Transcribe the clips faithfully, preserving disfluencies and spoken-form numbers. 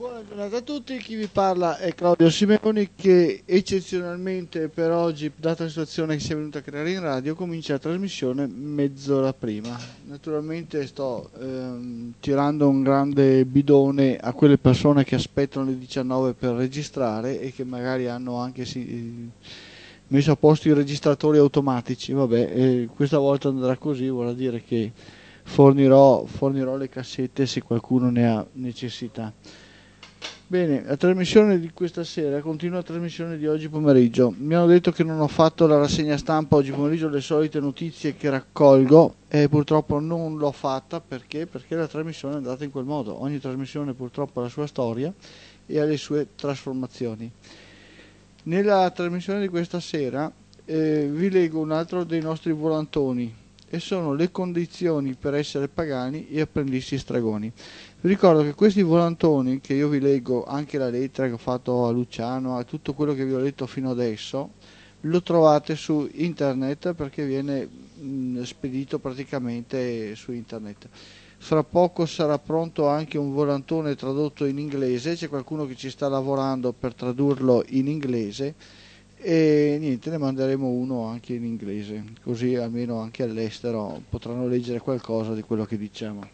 Buona giornata a tutti, chi vi parla è Claudio Simeoni che eccezionalmente per oggi, data la situazione che si è venuta a creare in radio, comincia la trasmissione mezz'ora prima. Naturalmente sto ehm, tirando un grande bidone a quelle persone che aspettano le diciannove per registrare e che magari hanno anche sì, messo a posto i registratori automatici. Vabbè, eh, questa volta andrà così, vuol dire che fornirò, fornirò le cassette se qualcuno ne ha necessità. Bene, la trasmissione di questa sera continua la trasmissione di oggi pomeriggio. Mi hanno detto che non ho fatto la rassegna stampa oggi pomeriggio, le solite notizie che raccolgo, e purtroppo non l'ho fatta perché? Perché la trasmissione è andata in quel modo. Ogni trasmissione purtroppo ha la sua storia e ha le sue trasformazioni. Nella trasmissione di questa sera eh, vi leggo un altro dei nostri volantoni e sono le condizioni per essere pagani e apprendisti stragoni. Vi ricordo che questi volantoni, che io vi leggo anche la lettera che ho fatto a Luciano, a tutto quello che vi ho letto fino adesso, lo trovate su internet perché viene mh, spedito praticamente su internet. Fra poco sarà pronto anche un volantone tradotto in inglese, c'è qualcuno che ci sta lavorando per tradurlo in inglese e niente, ne manderemo uno anche in inglese, così almeno anche all'estero potranno leggere qualcosa di quello che diciamo.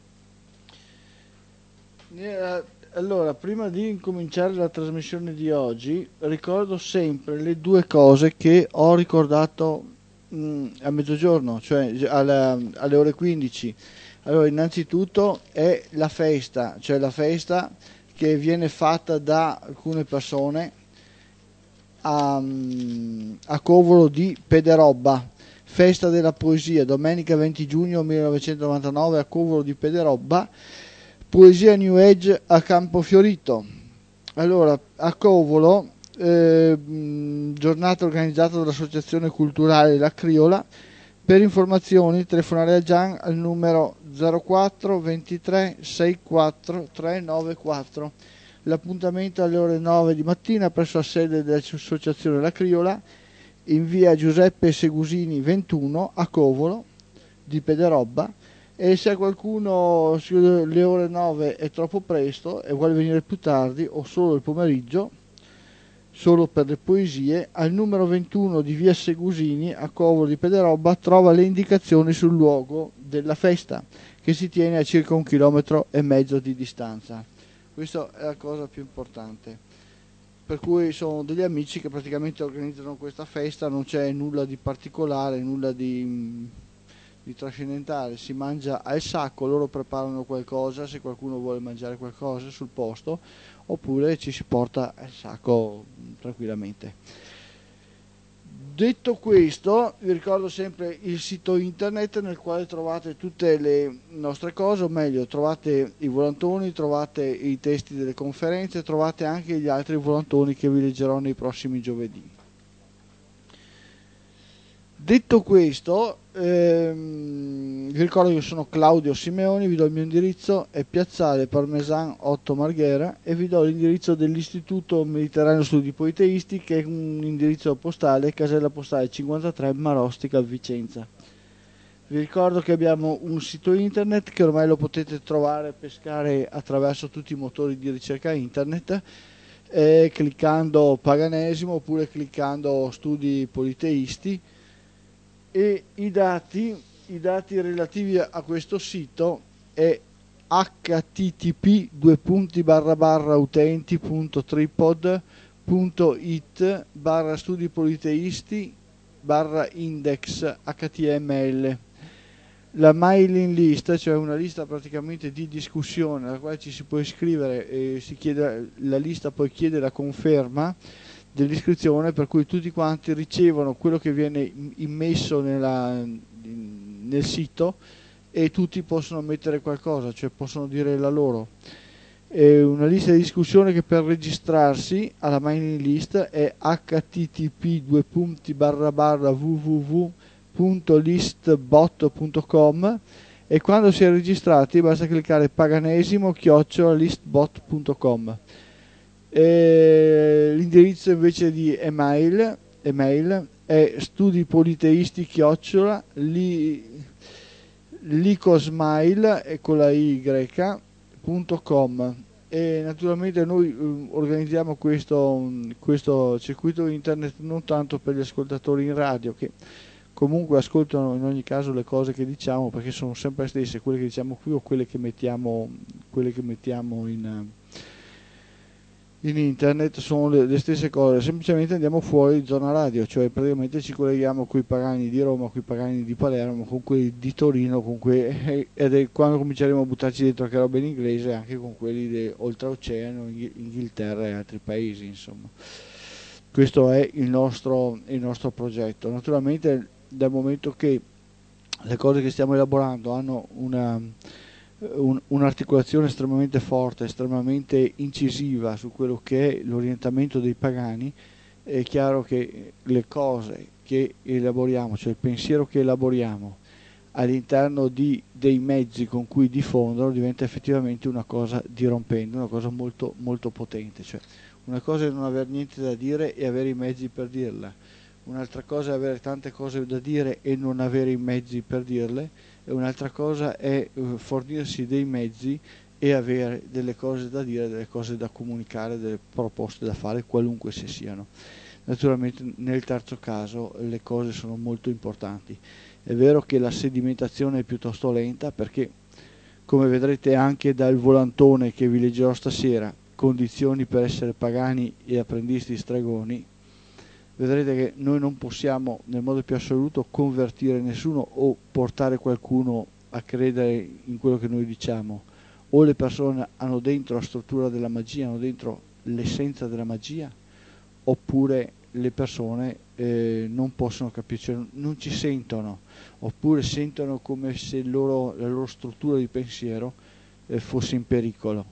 Allora, prima di incominciare la trasmissione di oggi, ricordo sempre le due cose che ho ricordato mh, a mezzogiorno, cioè alla, alle ore quindici. Allora, innanzitutto è la festa, cioè la festa che viene fatta da alcune persone a, a Covolo di Pederobba, festa della poesia, domenica venti giugno millenovecentonovantanove a Covolo di Pederobba, poesia New Age a Campofiorito. Allora, a Covolo, eh, giornata organizzata dall'Associazione Culturale La Criola. Per informazioni telefonare a Gian al numero zero quattro ventitré sessantaquattro trecentonovantaquattro. L'appuntamento alle ore nove di mattina presso la sede dell'Associazione La Criola in via Giuseppe Segusini ventuno a Covolo di Pederobba. E se a qualcuno le ore nove è troppo presto e vuole venire più tardi o solo il pomeriggio, solo per le poesie, al numero ventuno di via Segusini a Covolo di Pederobba trova le indicazioni sul luogo della festa, che si tiene a circa un chilometro e mezzo di distanza. Questa è la cosa più importante. Per cui sono degli amici che praticamente organizzano questa festa, non c'è nulla di particolare, nulla di, di trascendentale, si mangia al sacco, loro preparano qualcosa se qualcuno vuole mangiare qualcosa sul posto, oppure ci si porta al sacco tranquillamente. Detto questo, vi ricordo sempre il sito internet nel quale trovate tutte le nostre cose, o meglio, trovate i volantoni, trovate i testi delle conferenze, trovate anche gli altri volantoni che vi leggerò nei prossimi giovedì. Detto questo, ehm, vi ricordo che sono Claudio Simeoni, vi do il mio indirizzo, è Piazzale Parmesan otto Marghera, e vi do l'indirizzo dell'Istituto Mediterraneo Studi Politeisti, che è un indirizzo postale, casella postale cinquantatré Marostica, Vicenza. Vi ricordo che abbiamo un sito internet che ormai lo potete trovare e pescare attraverso tutti i motori di ricerca internet, eh, cliccando Paganesimo oppure cliccando Studi Politeisti. E i dati, i dati relativi a questo sito è http due punti barra barra utenti punto tripod punto it barra studi politeisti barra index html. La mailing list, cioè una lista praticamente di discussione alla quale ci si può iscrivere e si chiede, la lista poi chiede la conferma dell'iscrizione, per cui tutti quanti ricevono quello che viene immesso nella, nel sito e tutti possono mettere qualcosa, cioè possono dire la loro. È una lista di discussione che per registrarsi alla mailing list è http due punti barra barra www punto listbot punto com, e quando si è registrati basta cliccare paganesimo chiocciola listbot punto com. E l'indirizzo invece di email, email è studipoliteisti chiocciola li, licosmile e con la y punto com. E naturalmente noi eh, organizziamo questo, questo circuito internet non tanto per gli ascoltatori in radio, che comunque ascoltano in ogni caso le cose che diciamo, perché sono sempre le stesse, quelle che diciamo qui o quelle che mettiamo, quelle che mettiamo in, eh, in internet sono le, le stesse cose, semplicemente andiamo fuori zona radio, cioè praticamente ci colleghiamo con i pagani di Roma, con i pagani di Palermo, con quelli di Torino, con que- ed è quando cominceremo a buttarci dentro che roba in inglese, anche con quelli di oltreoceano, Inghi- Inghilterra e altri paesi, insomma. Questo è il nostro, il nostro progetto. Naturalmente dal momento che le cose che stiamo elaborando hanno una, un- un'articolazione estremamente forte, estremamente incisiva su quello che è l'orientamento dei pagani, è chiaro che le cose che elaboriamo, cioè il pensiero che elaboriamo all'interno di, dei mezzi con cui diffondono diventa effettivamente una cosa dirompente, una cosa molto, molto potente. Cioè, una cosa è non avere niente da dire e avere i mezzi per dirla, un'altra cosa è avere tante cose da dire e non avere i mezzi per dirle, e un'altra cosa è eh, fornirsi dei mezzi e avere delle cose da dire, delle cose da comunicare, delle proposte da fare, qualunque se siano. Naturalmente nel terzo caso le cose sono molto importanti. È vero che la sedimentazione è piuttosto lenta perché, come vedrete anche dal volantone che vi leggerò stasera, condizioni per essere pagani e apprendisti stregoni, vedrete che noi non possiamo nel modo più assoluto convertire nessuno o portare qualcuno a credere in quello che noi diciamo. O le persone hanno dentro la struttura della magia, hanno dentro l'essenza della magia, oppure le persone eh, non possono capire, cioè non ci sentono, oppure sentono come se il loro, la loro struttura di pensiero eh, fosse in pericolo.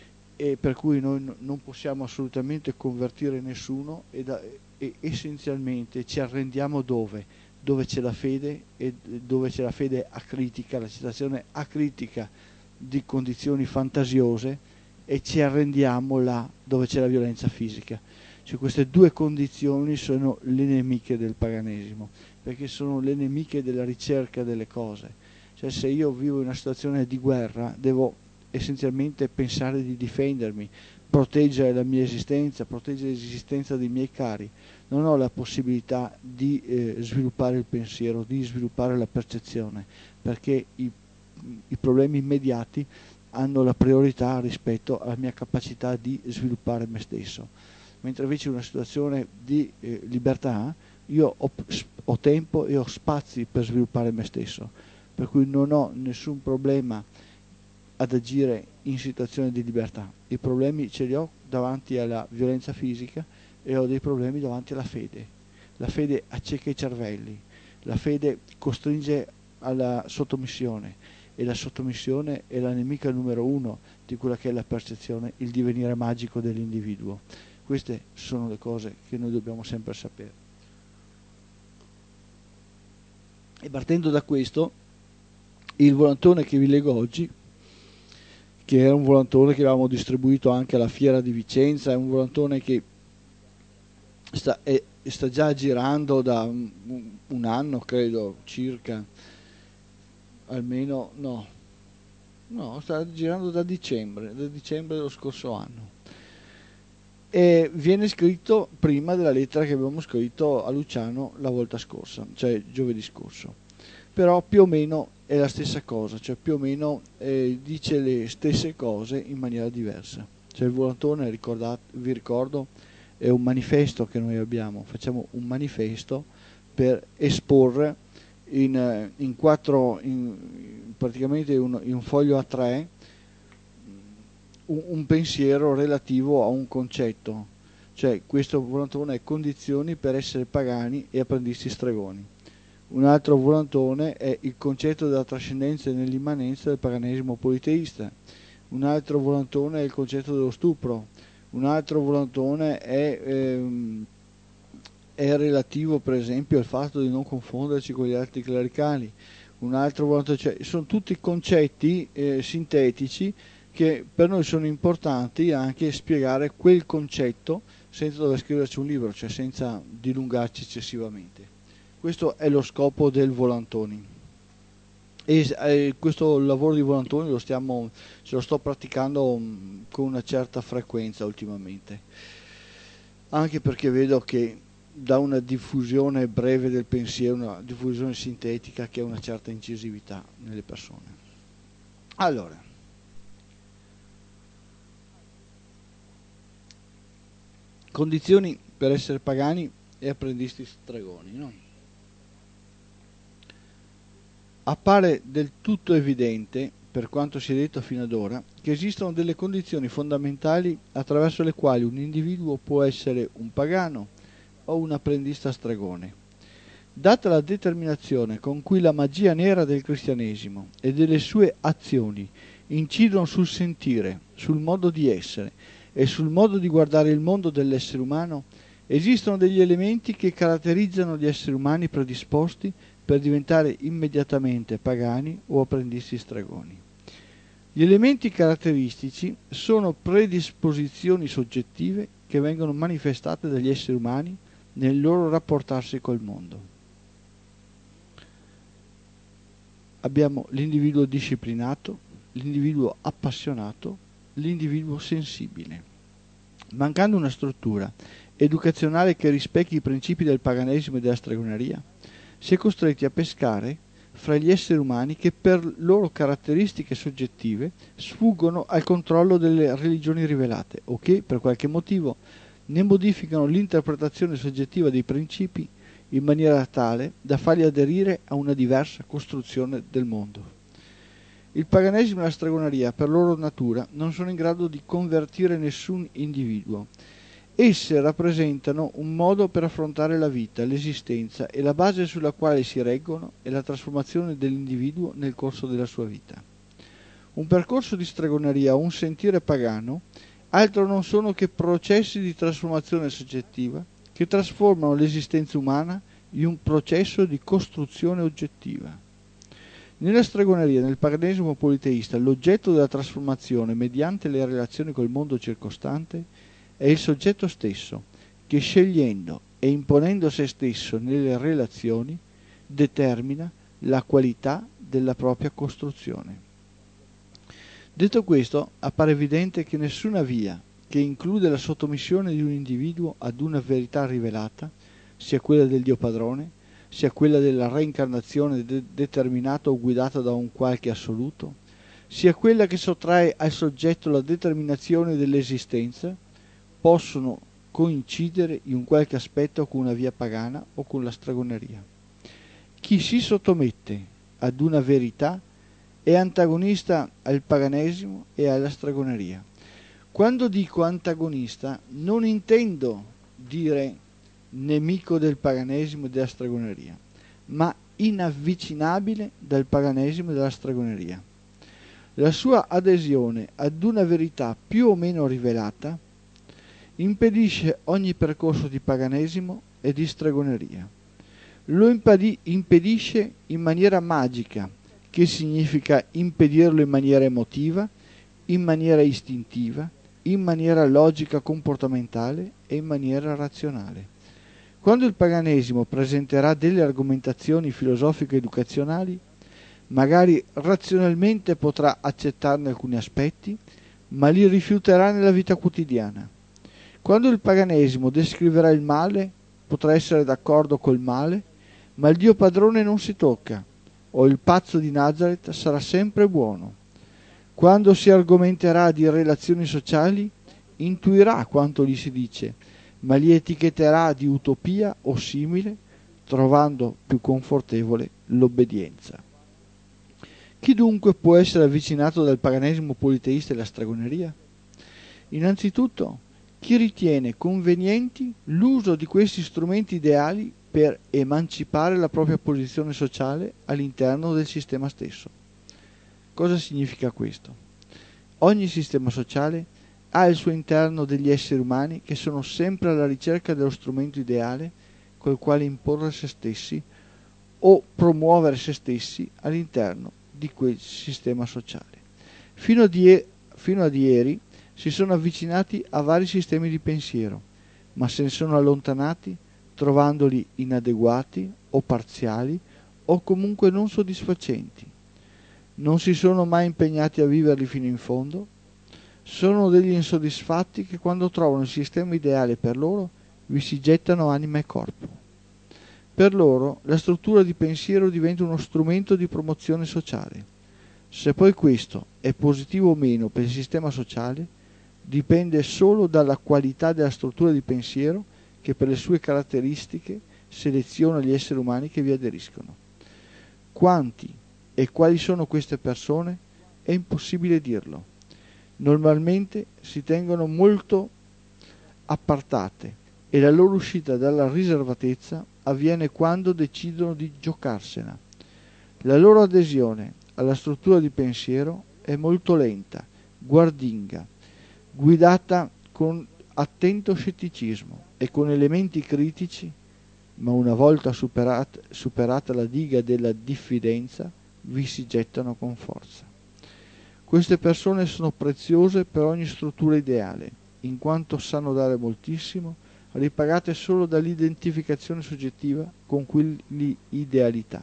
E per cui noi n- non possiamo assolutamente convertire nessuno e, da- e essenzialmente ci arrendiamo dove? Dove c'è la fede e dove c'è la fede acritica, la citazione acritica di condizioni fantasiose, e ci arrendiamo là dove c'è la violenza fisica. Cioè queste due condizioni sono le nemiche del paganesimo, perché sono le nemiche della ricerca delle cose. Cioè se io vivo in una situazione di guerra devo essenzialmente pensare di difendermi, proteggere la mia esistenza, proteggere l'esistenza dei miei cari. Non ho la possibilità di eh, sviluppare il pensiero, di sviluppare la percezione, perché i, i problemi immediati hanno la priorità rispetto alla mia capacità di sviluppare me stesso. Mentre invece in una situazione di eh, libertà io ho, ho tempo e ho spazi per sviluppare me stesso, per cui non ho nessun problema ad agire in situazioni di libertà. I problemi ce li ho davanti alla violenza fisica e ho dei problemi davanti alla fede. La fede acceca i cervelli, la fede costringe alla sottomissione, e la sottomissione è la nemica numero uno di quella che è la percezione, il divenire magico dell'individuo. Queste sono le cose che noi dobbiamo sempre sapere. E partendo da questo, il volantone che vi leggo oggi, che era un volantone che avevamo distribuito anche alla fiera di Vicenza, è un volantone che sta, è, sta già girando da un, un anno, credo, circa, almeno, no, no, sta girando da dicembre, da dicembre dello scorso anno. E viene scritto prima della lettera che abbiamo scritto a Luciano la volta scorsa, cioè giovedì scorso. Però più o meno è la stessa cosa, cioè più o meno eh, dice le stesse cose in maniera diversa. Cioè il volantone, ricordate, vi ricordo, è un manifesto che noi abbiamo, facciamo un manifesto per esporre in, in quattro, in, praticamente un, in un foglio A tre, un, un pensiero relativo a un concetto, cioè questo volantone è condizioni per essere pagani e apprendisti stregoni. Un altro volantone è il concetto della trascendenza e nell'immanenza del paganesimo politeista. Un altro volantone è il concetto dello stupro. Un altro volantone è, ehm, è relativo per esempio al fatto di non confonderci con gli altri clericali. Un altro volantone, cioè, sono tutti concetti eh, sintetici che per noi sono importanti anche spiegare quel concetto senza dover scriverci un libro, cioè senza dilungarci eccessivamente. Questo è lo scopo del volantoni. E eh, questo lavoro di volantoni lo stiamo, ce lo sto praticando mh, con una certa frequenza ultimamente, anche perché vedo che da una diffusione breve del pensiero, una diffusione sintetica che ha una certa incisività nelle persone. Allora, condizioni per essere pagani e apprendisti stregoni, no? Appare del tutto evidente, per quanto si è detto fino ad ora, che esistono delle condizioni fondamentali attraverso le quali un individuo può essere un pagano o un apprendista stregone. Data la determinazione con cui la magia nera del cristianesimo e delle sue azioni incidono sul sentire, sul modo di essere e sul modo di guardare il mondo dell'essere umano, esistono degli elementi che caratterizzano gli esseri umani predisposti per diventare immediatamente pagani o apprendisti stregoni. Gli elementi caratteristici sono predisposizioni soggettive che vengono manifestate dagli esseri umani nel loro rapportarsi col mondo. Abbiamo l'individuo disciplinato, l'individuo appassionato, l'individuo sensibile. Mancando una struttura educazionale che rispecchi i principi del paganesimo e della stregoneria, si è costretti a pescare fra gli esseri umani che per loro caratteristiche soggettive sfuggono al controllo delle religioni rivelate o che, per qualche motivo, ne modificano l'interpretazione soggettiva dei principi in maniera tale da farli aderire a una diversa costruzione del mondo. Il paganesimo e la stregoneria, per loro natura, non sono in grado di convertire nessun individuo. Esse rappresentano un modo per affrontare la vita, l'esistenza e la base sulla quale si reggono è la trasformazione dell'individuo nel corso della sua vita. Un percorso di stregoneria o un sentire pagano altro non sono che processi di trasformazione soggettiva che trasformano l'esistenza umana in un processo di costruzione oggettiva. Nella stregoneria, nel paganesimo politeista, l'oggetto della trasformazione mediante le relazioni col mondo circostante è il soggetto stesso, che scegliendo e imponendo se stesso nelle relazioni determina la qualità della propria costruzione. Detto questo, appare evidente che nessuna via che include la sottomissione di un individuo ad una verità rivelata, sia quella del Dio Padrone, sia quella della reincarnazione de- determinata o guidata da un qualche assoluto, sia quella che sottrae al soggetto la determinazione dell'esistenza, possono coincidere in un qualche aspetto con una via pagana o con la stregoneria. Chi si sottomette ad una verità è antagonista al paganesimo e alla stregoneria. Quando dico antagonista non intendo dire nemico del paganesimo e della stregoneria, ma inavvicinabile dal paganesimo e dalla stregoneria. La sua adesione ad una verità più o meno rivelata impedisce ogni percorso di paganesimo e di stregoneria. Lo impedi- impedisce in maniera magica, che significa impedirlo in maniera emotiva, in maniera istintiva, in maniera logica comportamentale e in maniera razionale. Quando il paganesimo presenterà delle argomentazioni filosofico-educazionali, magari razionalmente potrà accettarne alcuni aspetti, ma li rifiuterà nella vita quotidiana. Quando il paganesimo descriverà il male, potrà essere d'accordo col male, ma il Dio padrone non si tocca, o il pazzo di Nazareth sarà sempre buono. Quando si argomenterà di relazioni sociali, intuirà quanto gli si dice, ma li etichetterà di utopia o simile, trovando più confortevole l'obbedienza. Chi dunque può essere avvicinato dal paganesimo politeista e la stregoneria? Innanzitutto, chi ritiene convenienti l'uso di questi strumenti ideali per emancipare la propria posizione sociale all'interno del sistema stesso. Cosa significa questo? Ogni sistema sociale ha al suo interno degli esseri umani che sono sempre alla ricerca dello strumento ideale col quale imporre se stessi o promuovere se stessi all'interno di quel sistema sociale. Fino a, die- fino ad ieri si sono avvicinati a vari sistemi di pensiero, ma se ne sono allontanati trovandoli inadeguati o parziali o comunque non soddisfacenti. Non si sono mai impegnati a viverli fino in fondo. Sono degli insoddisfatti che quando trovano il sistema ideale per loro vi si gettano anima e corpo. Per loro la struttura di pensiero diventa uno strumento di promozione sociale. Se poi questo è positivo o meno per il sistema sociale dipende solo dalla qualità della struttura di pensiero che per le sue caratteristiche seleziona gli esseri umani che vi aderiscono. Quanti e quali sono queste persone è impossibile dirlo. Normalmente si tengono molto appartate e la loro uscita dalla riservatezza avviene quando decidono di giocarsela. La loro adesione alla struttura di pensiero è molto lenta, guardinga, guidata con attento scetticismo e con elementi critici, ma una volta superata, superata la diga della diffidenza, vi si gettano con forza. Queste persone sono preziose per ogni struttura ideale, in quanto sanno dare moltissimo, ripagate solo dall'identificazione soggettiva con quell'idealità.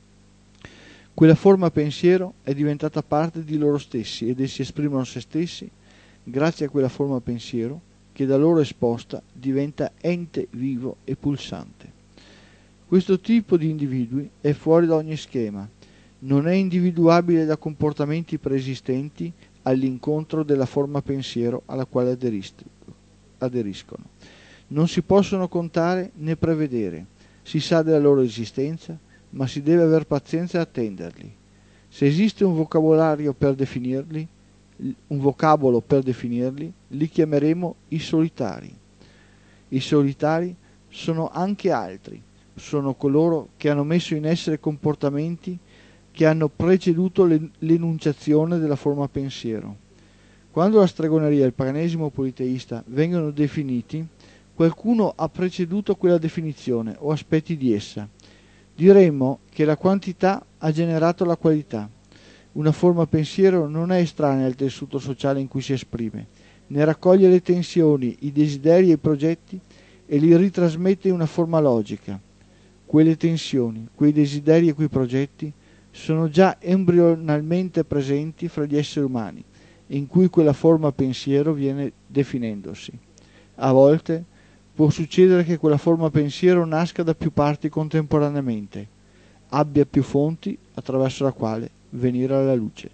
Quella forma pensiero è diventata parte di loro stessi ed essi esprimono se stessi grazie a quella forma pensiero che da loro esposta diventa ente vivo e pulsante. Questo tipo di individui è fuori da ogni schema, non è individuabile da comportamenti preesistenti all'incontro della forma pensiero alla quale aderiscono. Non si possono contare né prevedere, si sa della loro esistenza, ma si deve aver pazienza e attenderli. Se esiste un vocabolario per definirli, un vocabolo per definirli, li chiameremo i solitari. I solitari sono anche altri, sono coloro che hanno messo in essere comportamenti che hanno preceduto l'enunciazione della forma pensiero. Quando la stregoneria e il paganesimo politeista vengono definiti, qualcuno ha preceduto quella definizione o aspetti di essa. Diremmo che la quantità ha generato la qualità. Una forma pensiero non è estranea al tessuto sociale in cui si esprime, ne raccoglie le tensioni, i desideri e i progetti e li ritrasmette in una forma logica. Quelle tensioni, quei desideri e quei progetti sono già embrionalmente presenti fra gli esseri umani, in cui quella forma pensiero viene definendosi. A volte può succedere che quella forma pensiero nasca da più parti contemporaneamente, abbia più fonti attraverso la quale venire alla luce.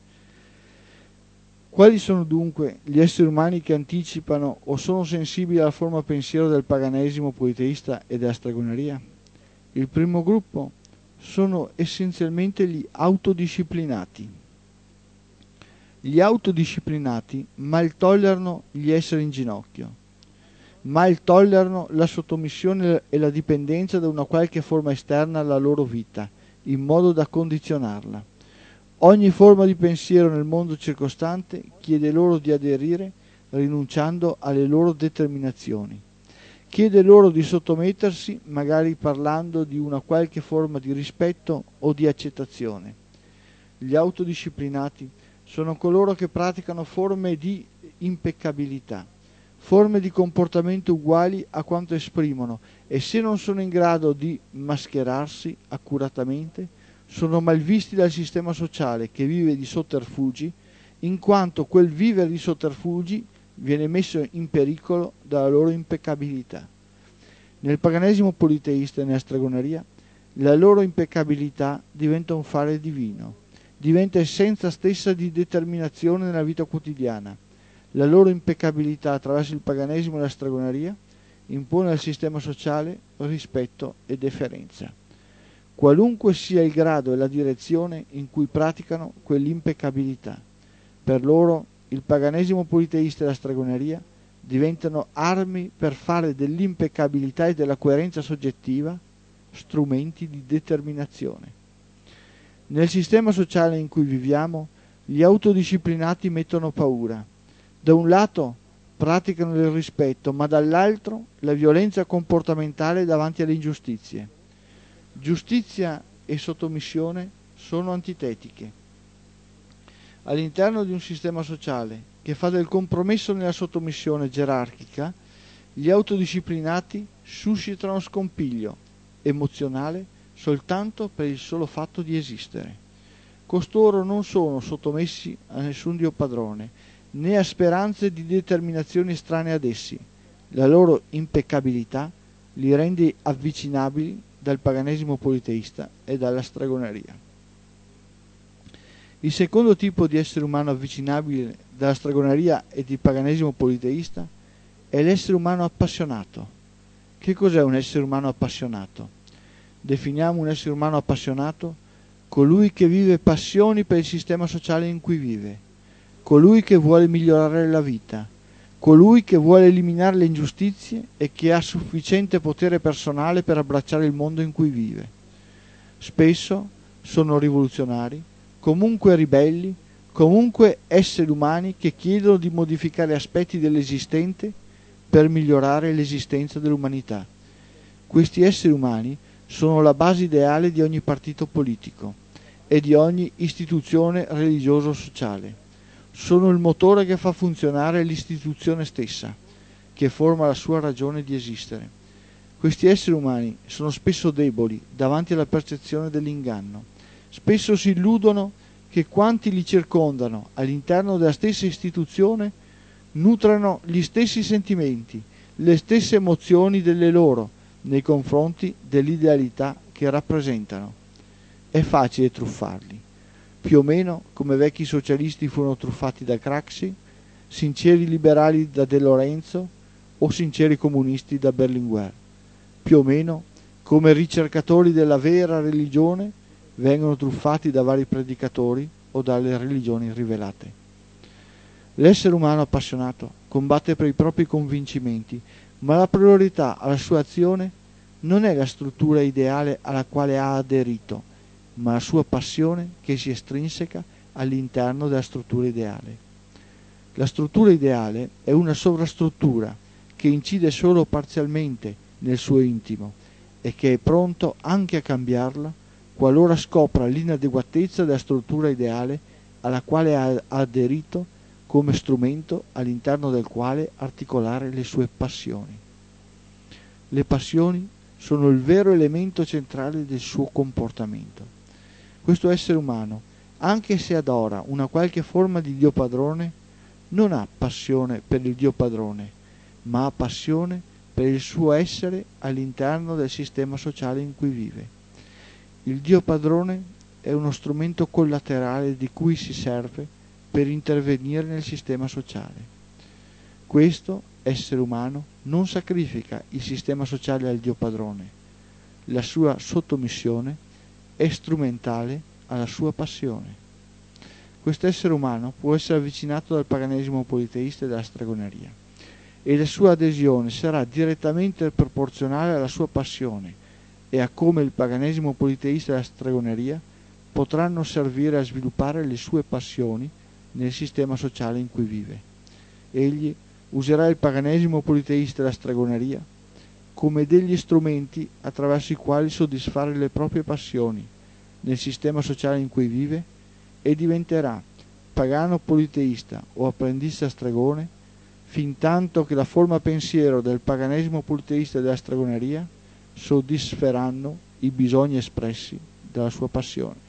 Quali sono dunque gli esseri umani che anticipano o sono sensibili alla forma pensiero del paganesimo politeista e della stregoneria? Il primo gruppo sono essenzialmente gli autodisciplinati. Gli autodisciplinati mal tollerano gli esseri in ginocchio, mal tollerano la sottomissione e la dipendenza da una qualche forma esterna alla loro vita, in modo da condizionarla. Ogni forma di pensiero nel mondo circostante chiede loro di aderire rinunciando alle loro determinazioni. Chiede loro di sottomettersi, magari parlando di una qualche forma di rispetto o di accettazione. Gli autodisciplinati sono coloro che praticano forme di impeccabilità, forme di comportamento uguali a quanto esprimono, e se non sono in grado di mascherarsi accuratamente, sono malvisti dal sistema sociale che vive di sotterfugi, in quanto quel vivere di sotterfugi viene messo in pericolo dalla loro impeccabilità. Nel paganesimo politeista e nella stregoneria, la loro impeccabilità diventa un fare divino, diventa essenza stessa di determinazione nella vita quotidiana. La loro impeccabilità attraverso il paganesimo e la stregoneria impone al sistema sociale rispetto e deferenza. Qualunque sia il grado e la direzione in cui praticano quell'impeccabilità, per loro il paganesimo politeista e la stregoneria diventano armi per fare dell'impeccabilità e della coerenza soggettiva strumenti di determinazione. Nel sistema sociale in cui viviamo, gli autodisciplinati mettono paura. Da un lato praticano il rispetto, ma dall'altro la violenza comportamentale davanti alle ingiustizie. Giustizia e sottomissione sono antitetiche. All'interno di un sistema sociale che fa del compromesso nella sottomissione gerarchica, gli autodisciplinati suscitano scompiglio emozionale soltanto per il solo fatto di esistere. costoro non sono sottomessi a nessun dio padrone, né a speranze di determinazioni estranee ad essi. La loro impeccabilità li rende avvicinabili dal paganesimo politeista e dalla stregoneria. Il secondo tipo di essere umano avvicinabile dalla stregoneria e del paganesimo politeista è l'essere umano appassionato. Che cos'è un essere umano appassionato? Definiamo un essere umano appassionato colui che vive passioni per il sistema sociale in cui vive, colui che vuole migliorare la vita, colui che vuole eliminare le ingiustizie e che ha sufficiente potere personale per abbracciare il mondo in cui vive. Spesso sono rivoluzionari, comunque ribelli, comunque esseri umani che chiedono di modificare aspetti dell'esistente per migliorare l'esistenza dell'umanità. Questi esseri umani sono la base ideale di ogni partito politico e di ogni istituzione religioso-sociale. Sono il motore che fa funzionare l'istituzione stessa, che forma la sua ragione di esistere. Questi esseri umani sono spesso deboli davanti alla percezione dell'inganno. Spesso si illudono che quanti li circondano all'interno della stessa istituzione nutrano gli stessi sentimenti, le stesse emozioni delle loro nei confronti dell'idealità che rappresentano. È facile truffarli, più o meno come vecchi socialisti furono truffati da Craxi, sinceri liberali da De Lorenzo o sinceri comunisti da Berlinguer, più o meno come ricercatori della vera religione vengono truffati da vari predicatori o dalle religioni rivelate. L'essere umano appassionato combatte per i propri convincimenti, ma la priorità alla sua azione non è la struttura ideale alla quale ha aderito, ma la sua passione che si estrinseca all'interno della struttura ideale. La struttura ideale è una sovrastruttura che incide solo parzialmente nel suo intimo e che è pronto anche a cambiarla qualora scopra l'inadeguatezza della struttura ideale alla quale ha aderito come strumento all'interno del quale articolare le sue passioni. Le passioni sono il vero elemento centrale del suo comportamento. Questo essere umano, anche se adora una qualche forma di Dio padrone, non ha passione per il Dio padrone, ma ha passione per il suo essere all'interno del sistema sociale in cui vive. Il Dio padrone è uno strumento collaterale di cui si serve per intervenire nel sistema sociale. Questo essere umano non sacrifica il sistema sociale al Dio padrone. La sua sottomissione è strumentale alla sua passione. Questo essere umano può essere avvicinato dal paganesimo politeista e dalla stregoneria, e la sua adesione sarà direttamente proporzionale alla sua passione e a come il paganesimo politeista e la stregoneria potranno servire a sviluppare le sue passioni nel sistema sociale in cui vive. Egli userà il paganesimo politeista e la stregoneria come degli strumenti attraverso i quali soddisfare le proprie passioni nel sistema sociale in cui vive e diventerà pagano politeista o apprendista stregone fin tanto che la forma pensiero del paganesimo politeista e della stregoneria soddisferanno i bisogni espressi dalla sua passione.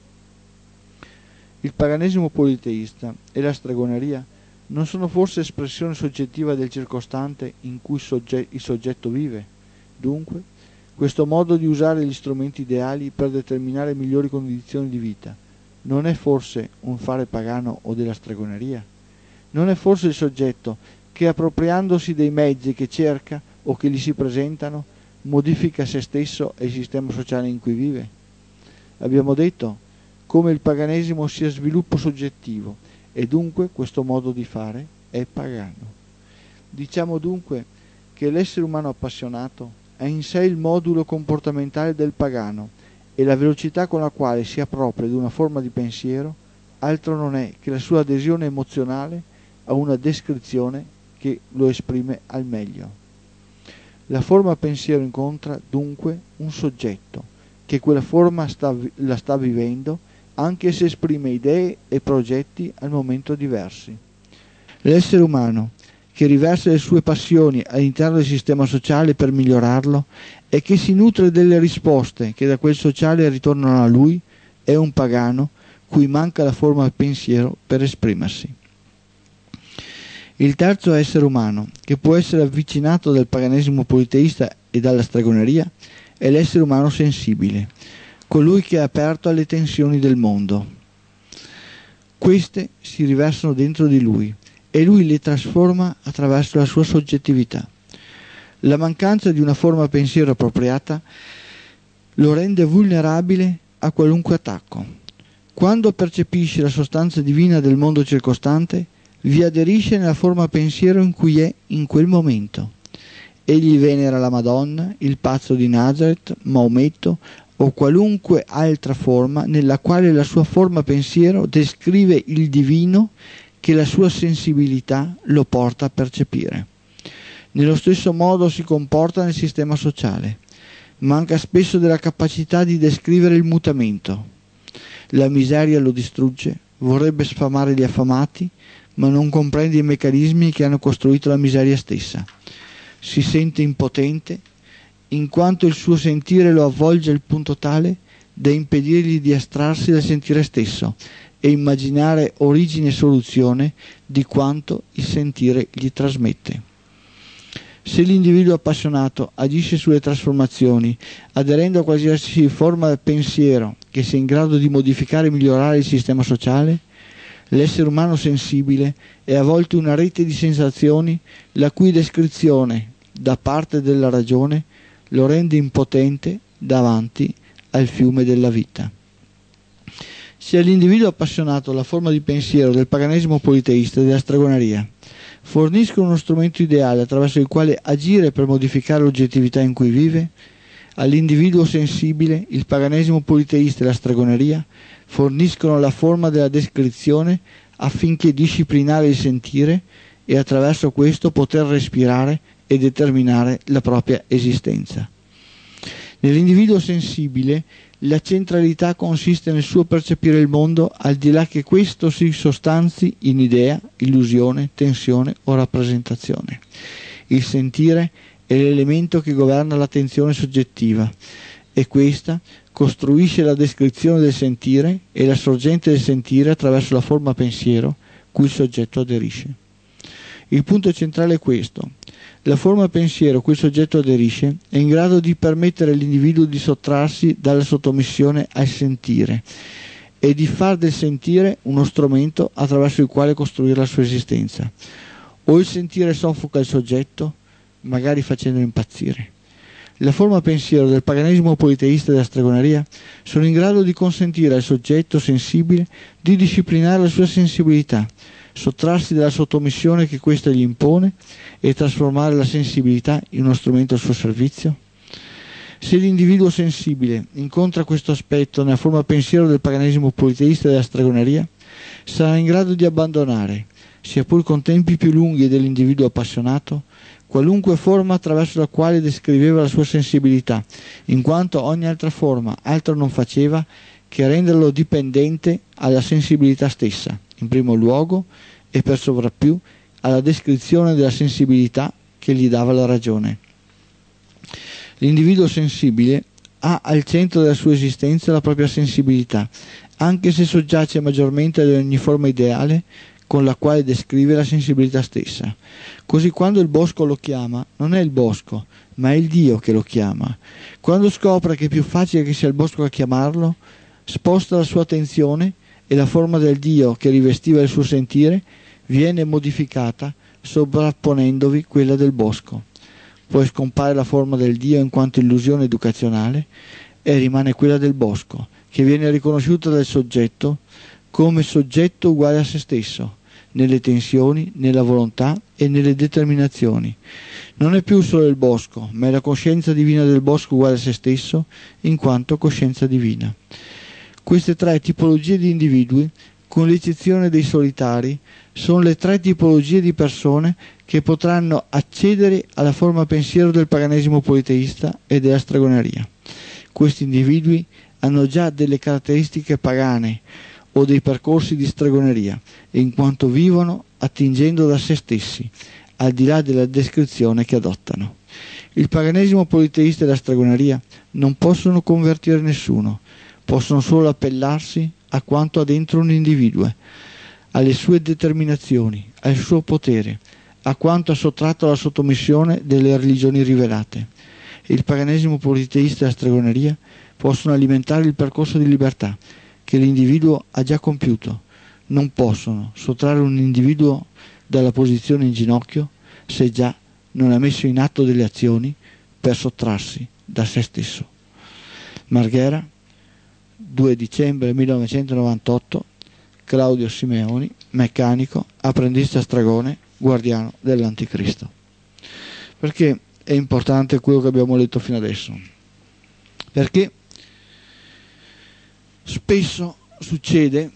Il paganesimo politeista e la stregoneria non sono forse espressione soggettiva del circostante in cui sogge- il soggetto vive? Dunque, questo modo di usare gli strumenti ideali per determinare migliori condizioni di vita non è forse un fare pagano o della stregoneria? Non è forse il soggetto che, appropriandosi dei mezzi che cerca o che gli si presentano, modifica se stesso e il sistema sociale in cui vive? Abbiamo detto come il paganesimo sia sviluppo soggettivo e dunque questo modo di fare è pagano. Diciamo dunque che l'essere umano appassionato è in sé il modulo comportamentale del pagano e la velocità con la quale si appropria di una forma di pensiero altro non è che la sua adesione emozionale a una descrizione che lo esprime al meglio. La forma pensiero incontra dunque un soggetto che quella forma sta, la sta vivendo anche se esprime idee e progetti al momento diversi. L'essere umano, che riversa le sue passioni all'interno del sistema sociale per migliorarlo e che si nutre delle risposte che da quel sociale ritornano a lui, è un pagano cui manca la forma pensiero per esprimersi. Il terzo essere umano, che può essere avvicinato dal paganesimo politeista e dalla stregoneria, è l'essere umano sensibile, colui che è aperto alle tensioni del mondo. Queste si riversano dentro di lui e lui le trasforma attraverso la sua soggettività. La mancanza di una forma pensiero appropriata lo rende vulnerabile a qualunque attacco. Quando percepisce la sostanza divina del mondo circostante, vi aderisce nella forma pensiero in cui è in quel momento. Egli venera la Madonna, il pazzo di Nazareth, Maometto o qualunque altra forma nella quale la sua forma pensiero descrive il divino che la sua sensibilità lo porta a percepire. Nello stesso modo si comporta nel sistema sociale. Manca spesso della capacità di descrivere il mutamento. La miseria lo distrugge, vorrebbe sfamare gli affamati, ma non comprende i meccanismi che hanno costruito la miseria stessa. Si sente impotente, in quanto il suo sentire lo avvolge al punto tale da impedirgli di astrarsi dal sentire stesso e immaginare origine e soluzione di quanto il sentire gli trasmette. Se l'individuo appassionato agisce sulle trasformazioni, aderendo a qualsiasi forma del pensiero che sia in grado di modificare e migliorare il sistema sociale, l'essere umano sensibile è avvolto in una rete di sensazioni la cui descrizione da parte della ragione lo rende impotente davanti al fiume della vita. Se all'individuo appassionato la forma di pensiero del paganesimo politeista e della stregoneria forniscono uno strumento ideale attraverso il quale agire per modificare l'oggettività in cui vive, all'individuo sensibile il paganesimo politeista e la stregoneria forniscono la forma della descrizione affinché disciplinare il sentire e attraverso questo poter respirare e determinare la propria esistenza. Nell'individuo sensibile la centralità consiste nel suo percepire il mondo al di là che questo si sostanzi in idea, illusione, tensione o rappresentazione. Il sentire è l'elemento che governa l'attenzione soggettiva e questa costruisce la descrizione del sentire e la sorgente del sentire attraverso la forma pensiero cui il soggetto aderisce. Il punto centrale è questo. La forma pensiero cui il soggetto aderisce è in grado di permettere all'individuo di sottrarsi dalla sottomissione al sentire e di far del sentire uno strumento attraverso il quale costruire la sua esistenza. O il sentire soffoca il soggetto, magari facendolo impazzire. La forma pensiero del paganesimo politeista e della stregoneria sono in grado di consentire al soggetto sensibile di disciplinare la sua sensibilità, sottrarsi dalla sottomissione che questa gli impone e trasformare la sensibilità in uno strumento al suo servizio? Se l'individuo sensibile incontra questo aspetto nella forma pensiero del paganesimo politeista e della stregoneria, sarà in grado di abbandonare, sia pur con tempi più lunghi dell'individuo appassionato, qualunque forma attraverso la quale descriveva la sua sensibilità, in quanto ogni altra forma altro non faceva che renderlo dipendente alla sensibilità stessa, in primo luogo, e per sovrappiù alla descrizione della sensibilità che gli dava la ragione. L'individuo sensibile ha al centro della sua esistenza la propria sensibilità, anche se soggiace maggiormente ad ogni forma ideale con la quale descrive la sensibilità stessa. Così quando il bosco lo chiama, non è il bosco, ma è il Dio che lo chiama. Quando scopre che è più facile che sia il bosco a chiamarlo, sposta la sua attenzione e la forma del Dio che rivestiva il suo sentire viene modificata sovrapponendovi quella del bosco. Poi scompare la forma del Dio in quanto illusione educazionale e rimane quella del bosco, che viene riconosciuta dal soggetto come soggetto uguale a se stesso, nelle tensioni, nella volontà e nelle determinazioni. Non è più solo il bosco, ma è la coscienza divina del bosco uguale a se stesso, in quanto coscienza divina. Queste tre tipologie di individui, con l'eccezione dei solitari, sono le tre tipologie di persone che potranno accedere alla forma pensiero del paganesimo politeista e della stregoneria. Questi individui hanno già delle caratteristiche pagane o dei percorsi di stregoneria, in quanto vivono attingendo da se stessi, al di là della descrizione che adottano. Il paganesimo politeista e la stregoneria non possono convertire nessuno, possono solo appellarsi a quanto ha dentro un individuo, alle sue determinazioni, al suo potere, a quanto ha sottratto alla sottomissione delle religioni rivelate. Il paganesimo politeista e la stregoneria possono alimentare il percorso di libertà che l'individuo ha già compiuto. Non possono sottrarre un individuo dalla posizione in ginocchio se già non ha messo in atto delle azioni per sottrarsi da se stesso. Marghera, due dicembre millenovecentonovantotto, Claudio Simeoni, meccanico, apprendista stregone, guardiano dell'Anticristo. Perché è importante quello che abbiamo letto fino adesso? Perché spesso succede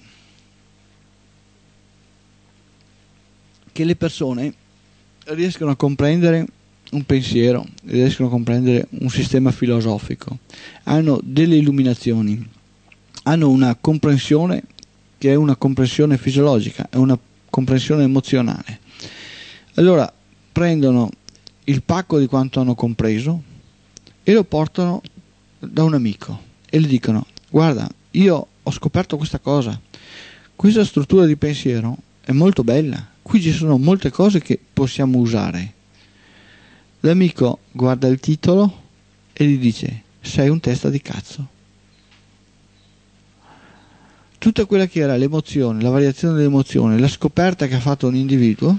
che le persone riescono a comprendere un pensiero, riescono a comprendere un sistema filosofico, hanno delle illuminazioni, hanno una comprensione che è una comprensione fisiologica, è una comprensione emozionale. Allora prendono il pacco di quanto hanno compreso e lo portano da un amico e gli dicono: guarda, io ho scoperto questa cosa, questa struttura di pensiero è molto bella, qui ci sono molte cose che possiamo usare. L'amico guarda il titolo e gli dice: sei un testa di cazzo. Tutta quella che era l'emozione, la variazione dell'emozione, la scoperta che ha fatto un individuo,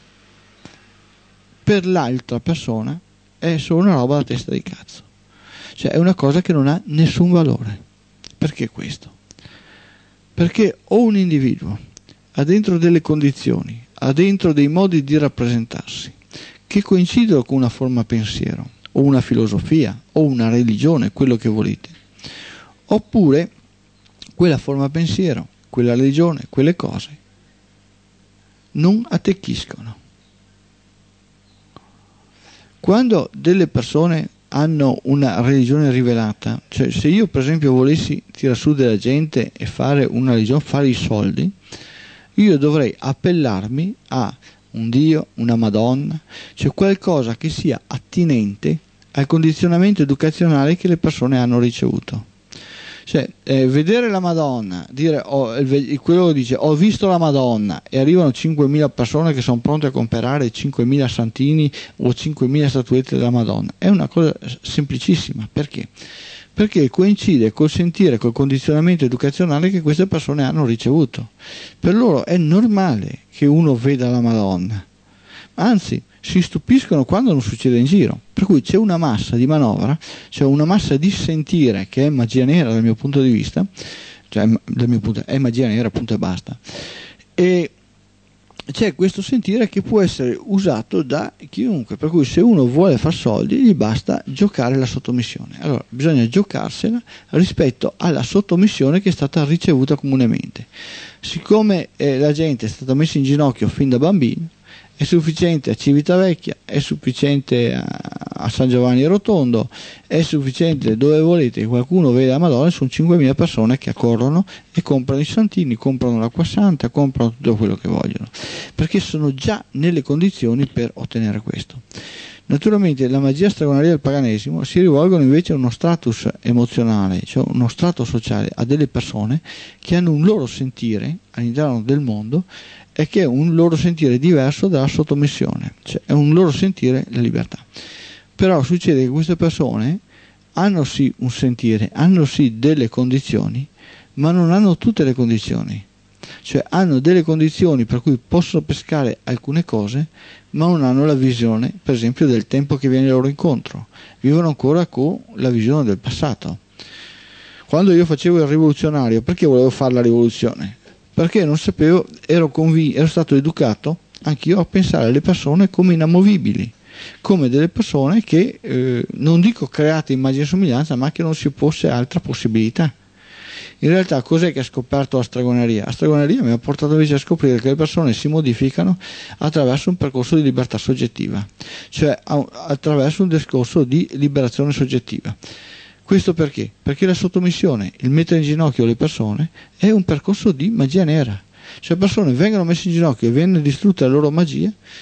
per l'altra persona è solo una roba da testa di cazzo. Cioè è una cosa che non ha nessun valore. Perché questo? Perché o un individuo ha dentro delle condizioni, ha dentro dei modi di rappresentarsi che coincidono con una forma pensiero, o una filosofia, o una religione, quello che volete, oppure quella forma pensiero, quella religione, quelle cose non attecchiscono. Quando delle persone hanno una religione rivelata, cioè se io per esempio volessi tirare su della gente e fare una religione, fare i soldi, io dovrei appellarmi a un Dio, una Madonna, cioè qualcosa che sia attinente al condizionamento educazionale che le persone hanno ricevuto. Cioè eh, vedere la Madonna, dire oh, il, quello che dice ho visto la Madonna e arrivano cinquemila persone che sono pronte a comprare cinquemila santini o cinquemila statuette della Madonna, è una cosa semplicissima. Perché? Perché coincide col sentire, col condizionamento educazionale che queste persone hanno ricevuto. Per loro è normale che uno veda la Madonna, anzi si stupiscono quando non succede in giro, per cui c'è una massa di manovra, c'è una massa di sentire che è magia nera dal mio punto di vista, cioè dal mio punto è magia nera, punto e basta, e c'è questo sentire che può essere usato da chiunque, per cui se uno vuole far soldi gli basta giocare la sottomissione. Allora bisogna giocarsela rispetto alla sottomissione che è stata ricevuta comunemente. Siccome eh, la gente è stata messa in ginocchio fin da bambino, è sufficiente a Civitavecchia, è sufficiente a, a San Giovanni Rotondo, è sufficiente dove volete che qualcuno veda la Madonna, sono cinquemila persone che accorrono e comprano i santini, comprano l'acqua santa, comprano tutto quello che vogliono, perché sono già nelle condizioni per ottenere questo. Naturalmente la magia stregoneria del paganesimo si rivolgono invece a uno status emozionale, cioè uno strato sociale, a delle persone che hanno un loro sentire all'interno del mondo e che è un loro sentire diverso dalla sottomissione, cioè è un loro sentire la libertà. Però succede che queste persone hanno sì un sentire, hanno sì delle condizioni, ma non hanno tutte le condizioni, cioè hanno delle condizioni per cui possono pescare alcune cose, ma non hanno la visione, per esempio, del tempo che viene loro incontro, vivono ancora con la visione del passato. Quando io facevo il rivoluzionario, perché volevo fare la rivoluzione? Perché non sapevo, ero convinto, ero stato educato anch'io a pensare alle persone come inamovibili, come delle persone che, eh, non dico create immagine e somiglianza, ma che non si fosse altra possibilità. In realtà cos'è che ha scoperto la stregoneria? La stregoneria mi ha portato invece a scoprire che le persone si modificano attraverso un percorso di libertà soggettiva, cioè attraverso un discorso di liberazione soggettiva. Questo perché? Perché la sottomissione, il mettere in ginocchio le persone, è un percorso di magia nera. Cioè le persone vengono messe in ginocchio e viene distrutta la loro magia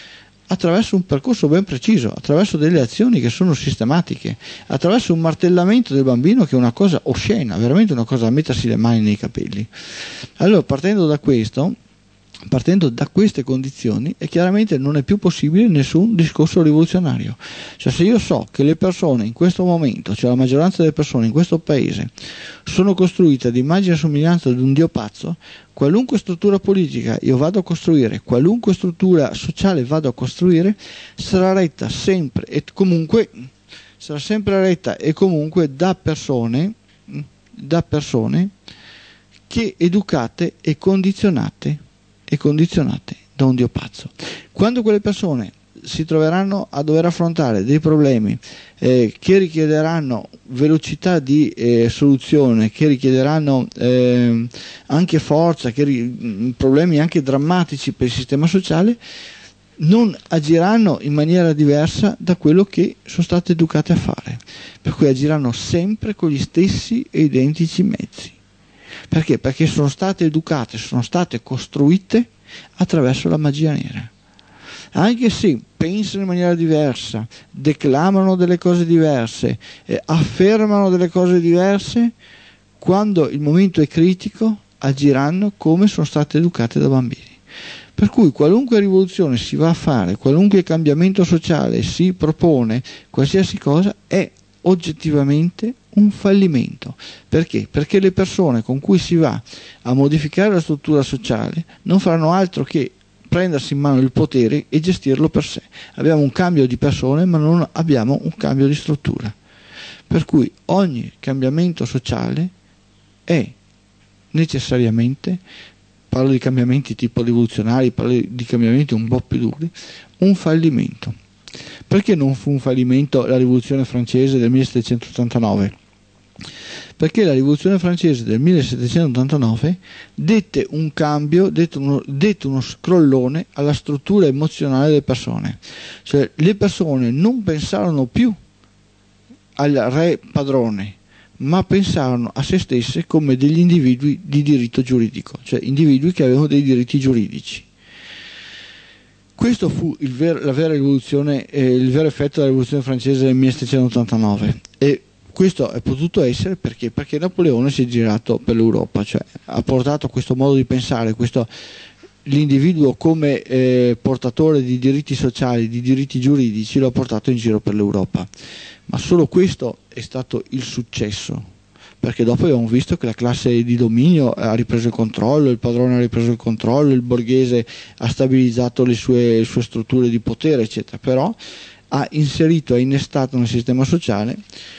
attraverso un percorso ben preciso, attraverso delle azioni che sono sistematiche, attraverso un martellamento del bambino che è una cosa oscena, veramente una cosa da mettersi le mani nei capelli. Allora, partendo da questo, partendo da queste condizioni, e chiaramente non è più possibile nessun discorso rivoluzionario. Cioè, se io so che le persone in questo momento, cioè la maggioranza delle persone in questo paese, sono costruite ad immagine e somiglianza di un dio pazzo, qualunque struttura politica io vado a costruire, qualunque struttura sociale vado a costruire, sarà retta sempre e comunque sarà sempre retta e comunque da persone da persone che educate e condizionate e condizionate da un dio pazzo. Quando quelle persone si troveranno a dover affrontare dei problemi eh, che richiederanno velocità di eh, soluzione, che richiederanno eh, anche forza, che ri- problemi anche drammatici per il sistema sociale, non agiranno in maniera diversa da quello che sono state educate a fare, per cui agiranno sempre con gli stessi e identici mezzi. Perché? Perché sono state educate, sono state costruite attraverso la magia nera. Anche se pensano in maniera diversa, declamano delle cose diverse, eh, affermano delle cose diverse, quando il momento è critico agiranno come sono state educate da bambini. Per cui qualunque rivoluzione si va a fare, qualunque cambiamento sociale si propone, qualsiasi cosa è oggettivamente un fallimento. Perché? Perché le persone con cui si va a modificare la struttura sociale non faranno altro che prendersi in mano il potere e gestirlo per sé. Abbiamo un cambio di persone, ma non abbiamo un cambio di struttura. Per cui ogni cambiamento sociale è necessariamente, parlo di cambiamenti tipo rivoluzionari, parlo di cambiamenti un po' più duri, un fallimento. Perché non fu un fallimento la rivoluzione francese del millesettecentottantanove? Perché la rivoluzione francese del millesettecentottantanove dette un cambio, dette uno, dette uno scrollone alla struttura emozionale delle persone. Cioè, le persone non pensarono più al re padrone, ma pensarono a se stesse come degli individui di diritto giuridico, cioè individui che avevano dei diritti giuridici. Questo fu il ver- la vera rivoluzione, eh, il vero effetto della rivoluzione francese del millesettecentottantanove, e questo è potuto essere perché? Perché Napoleone si è girato per l'Europa, cioè ha portato questo modo di pensare, questo, l'individuo come eh, portatore di diritti sociali, di diritti giuridici, lo ha portato in giro per l'Europa. Ma solo questo è stato il successo, perché dopo abbiamo visto che la classe di dominio ha ripreso il controllo, il padrone ha ripreso il controllo, il borghese ha stabilizzato le sue, le sue strutture di potere, eccetera, però ha inserito, ha innestato nel sistema sociale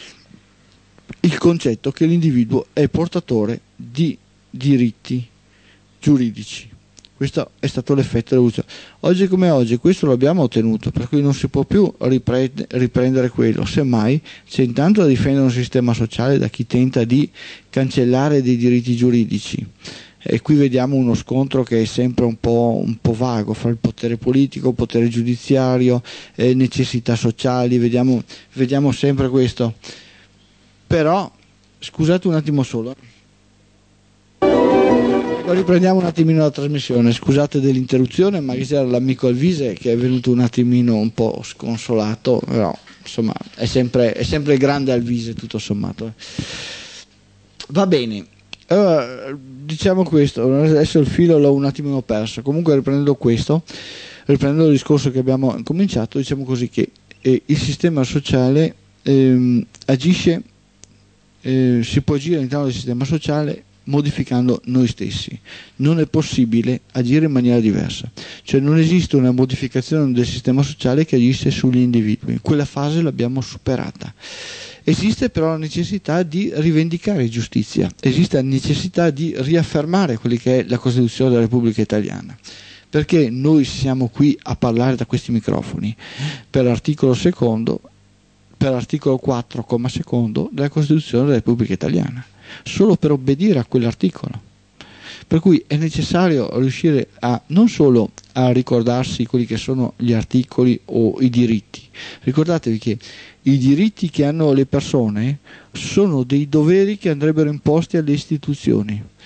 il concetto che l'individuo è portatore di diritti giuridici. Questo è stato l'effetto dell'evoluzione. Oggi come oggi questo lo abbiamo ottenuto, per cui non si può più riprendere, riprendere quello, semmai c'è intanto da difendere un sistema sociale da chi tenta di cancellare dei diritti giuridici. E qui vediamo uno scontro che è sempre un po', un po' vago fra il potere politico, il potere giudiziario, eh, necessità sociali, vediamo, vediamo sempre questo. Però, scusate un attimo solo. Riprendiamo un attimino la trasmissione, scusate dell'interruzione, ma c'era l'amico Alvise che è venuto un attimino un po' sconsolato, però insomma è sempre, è sempre grande Alvise tutto sommato. Va bene, allora, diciamo questo, adesso il filo l'ho un attimino perso, comunque riprendendo questo, riprendendo il discorso che abbiamo cominciato, diciamo così che eh, il sistema sociale ehm, agisce, eh, si può agire all'interno del sistema sociale modificando noi stessi. Non è possibile agire in maniera diversa, cioè non esiste una modificazione del sistema sociale che agisse sugli individui, quella fase l'abbiamo superata. Esiste però la necessità di rivendicare giustizia, esiste la necessità di riaffermare quelli che è la Costituzione della Repubblica Italiana. Perché noi siamo qui a parlare da questi microfoni? Per l'articolo secondo, per l'articolo quattro, comma secondo della Costituzione della Repubblica Italiana, solo per obbedire a quell'articolo. Per cui è necessario riuscire a non solo a ricordarsi quelli che sono gli articoli o i diritti. Ricordatevi che i diritti che hanno le persone sono dei doveri che andrebbero imposti alle istituzioni,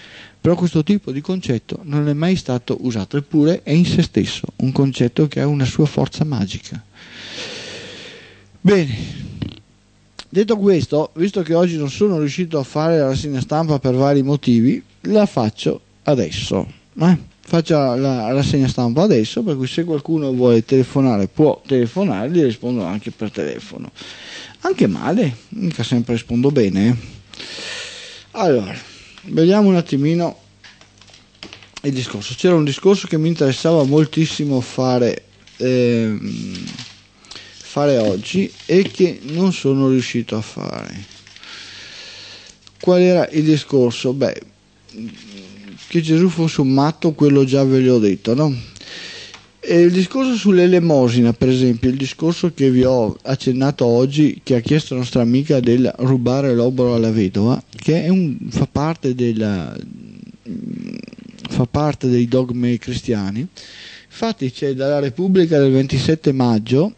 però questo tipo di concetto non è mai stato usato, eppure è in se stesso un concetto che ha una sua forza magica. Bene, detto questo, visto che oggi non sono riuscito a fare la rassegna stampa per vari motivi, la faccio adesso. Eh? Faccio la rassegna stampa adesso, per cui se qualcuno vuole telefonare può telefonare, gli rispondo anche per telefono. Anche male, mica sempre rispondo bene. Eh? Allora, vediamo un attimino il discorso. C'era un discorso che mi interessava moltissimo fare, ehm, fare oggi e che non sono riuscito a fare. Qual era il discorso? Beh, che Gesù fosse un matto, quello già ve l'ho detto, no? E il discorso sull'elemosina, per esempio, il discorso che vi ho accennato oggi, che ha chiesto nostra amica del rubare l'obolo alla vedova, che è un, fa parte della fa parte dei dogmi cristiani. Infatti c'è dalla Repubblica del ventisette maggio,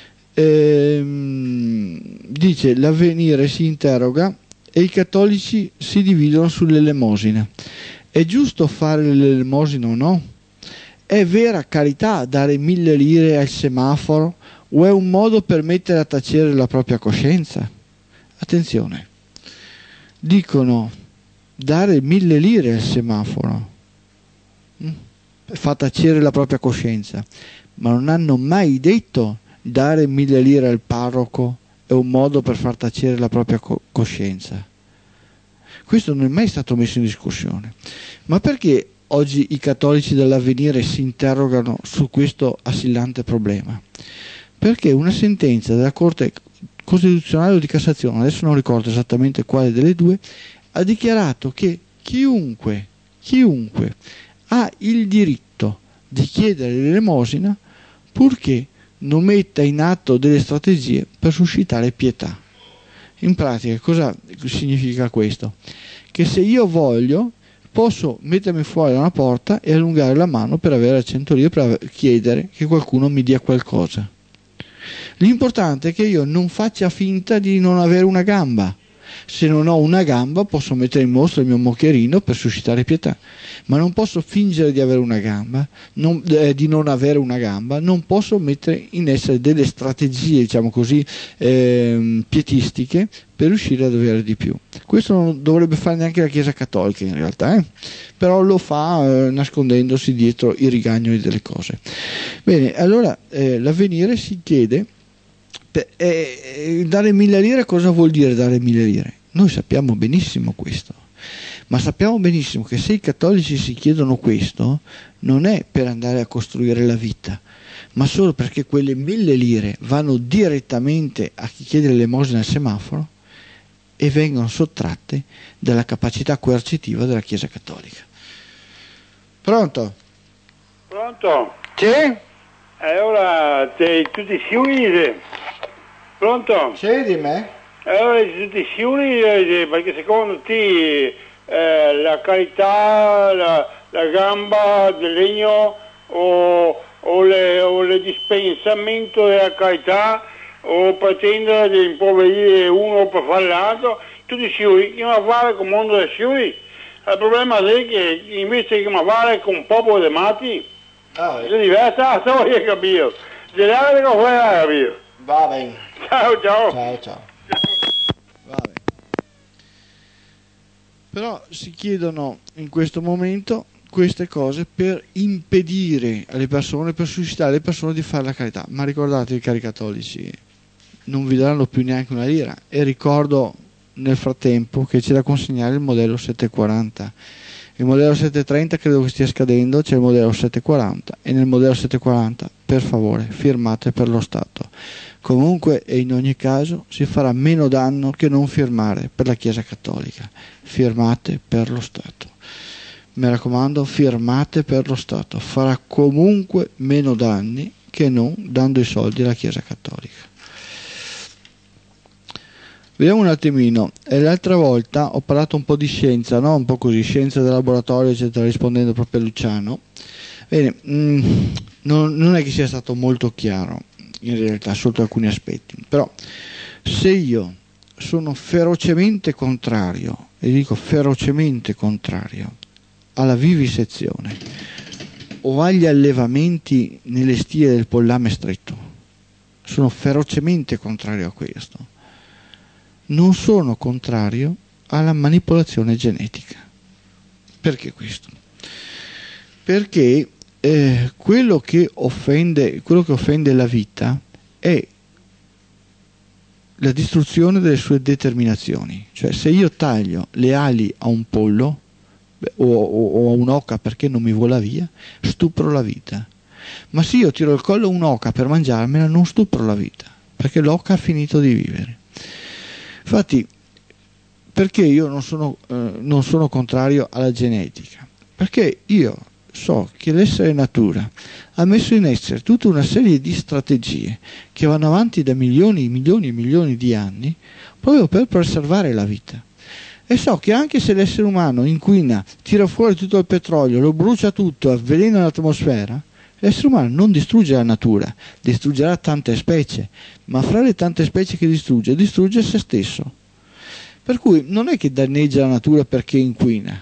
ehm, dice: l'Avvenire si interroga e i cattolici si dividono sull'elemosina. È giusto fare l'elemosina o no? È vera carità dare mille lire al semaforo o è un modo per mettere a tacere la propria coscienza? Attenzione, dicono dare mille lire al semaforo fa tacere la propria coscienza, ma non hanno mai detto dare mille lire al parroco è un modo per far tacere la propria co- coscienza. Questo non è mai stato messo in discussione. Ma perché oggi i cattolici dell'Avvenire si interrogano su questo assillante problema? Perché una sentenza della Corte Costituzionale o di Cassazione, adesso non ricordo esattamente quale delle due, ha dichiarato che chiunque, chiunque ha il diritto di chiedere l'elemosina purché non metta in atto delle strategie per suscitare pietà. In pratica cosa significa questo? Che se io voglio posso mettermi fuori da una porta e allungare la mano per avere cento lire, per chiedere che qualcuno mi dia qualcosa. L'importante è che io non faccia finta di non avere una gamba. Se non ho una gamba posso mettere in mostra il mio mocherino per suscitare pietà, ma non posso fingere di avere una gamba, non, eh, di non avere una gamba, non posso mettere in essere delle strategie, diciamo così, eh, pietistiche per riuscire ad avere di più. Questo non dovrebbe fare neanche la Chiesa Cattolica in realtà, eh? Però lo fa eh, nascondendosi dietro i rigagnoli delle cose. Bene, allora eh, l'Avvenire si chiede: Eh, dare mille lire cosa vuol dire dare mille lire? Noi sappiamo benissimo questo, ma sappiamo benissimo che se i cattolici si chiedono questo non è per andare a costruire la vita, ma solo perché quelle mille lire vanno direttamente a chi chiede l'elemosina al semaforo e vengono sottratte dalla capacità coercitiva della Chiesa Cattolica. Pronto? Pronto? Sì? Allora, te, tu ti si unite? Pronto? Sì, di me? Allora tu ti si unite perché secondo te eh, la carità, la, la gamba del legno o, o, le, o il dispensamento della carità o pretendere di impoverire uno per fare l'altro, tu ti si unite, che ma fare con il mondo dei siuri? Il problema è che invece che ma fare con un popolo di matti, Ah, è diversa la storia, capito? Dell'altro che fai, capito? va bene. Ciao, ciao. Ciao, ciao. Vabbè. Però si chiedono in questo momento queste cose per impedire alle persone, per suscitare le persone di fare la carità. Ma ricordate, cari cattolici, non vi daranno più neanche una lira. E ricordo nel frattempo che c'è da consegnare il modello settecentoquaranta. Il modello settecentotrenta credo che stia scadendo, c'è il modello settecentoquaranta e nel modello settecentoquaranta, per favore, firmate per lo Stato. Comunque e in ogni caso si farà meno danno che non firmare per la Chiesa Cattolica. Firmate per lo Stato. Mi raccomando, firmate per lo Stato. Farà comunque meno danni che non dando i soldi alla Chiesa Cattolica. Vediamo un attimino. E l'altra volta ho parlato un po' di scienza, no? Un po' così, scienza del laboratorio, eccetera, rispondendo proprio a Luciano. Bene, mh, non, non è che sia stato molto chiaro in realtà sotto alcuni aspetti, però se io sono ferocemente contrario, e dico ferocemente contrario alla vivisezione o agli allevamenti nelle stie del pollame stretto, sono ferocemente contrario a questo. Non sono contrario alla manipolazione genetica. Perché questo? Perché eh, quello che offende, quello che offende la vita è la distruzione delle sue determinazioni. Cioè, se io taglio le ali a un pollo o, o, o a un'oca perché non mi vola via, stupro la vita. Ma se io tiro il collo a un'oca per mangiarmela, non stupro la vita, perché l'oca ha finito di vivere. Infatti, perché io non sono, eh, non sono contrario alla genetica? Perché io so che l'essere natura ha messo in essere tutta una serie di strategie che vanno avanti da milioni, milioni e milioni di anni proprio per preservare la vita. E so che anche se l'essere umano inquina, tira fuori tutto il petrolio, lo brucia tutto, avvelena l'atmosfera, l'essere umano non distrugge la natura, distruggerà tante specie, ma fra le tante specie che distrugge, distrugge se stesso. Per cui non è che danneggia la natura perché inquina.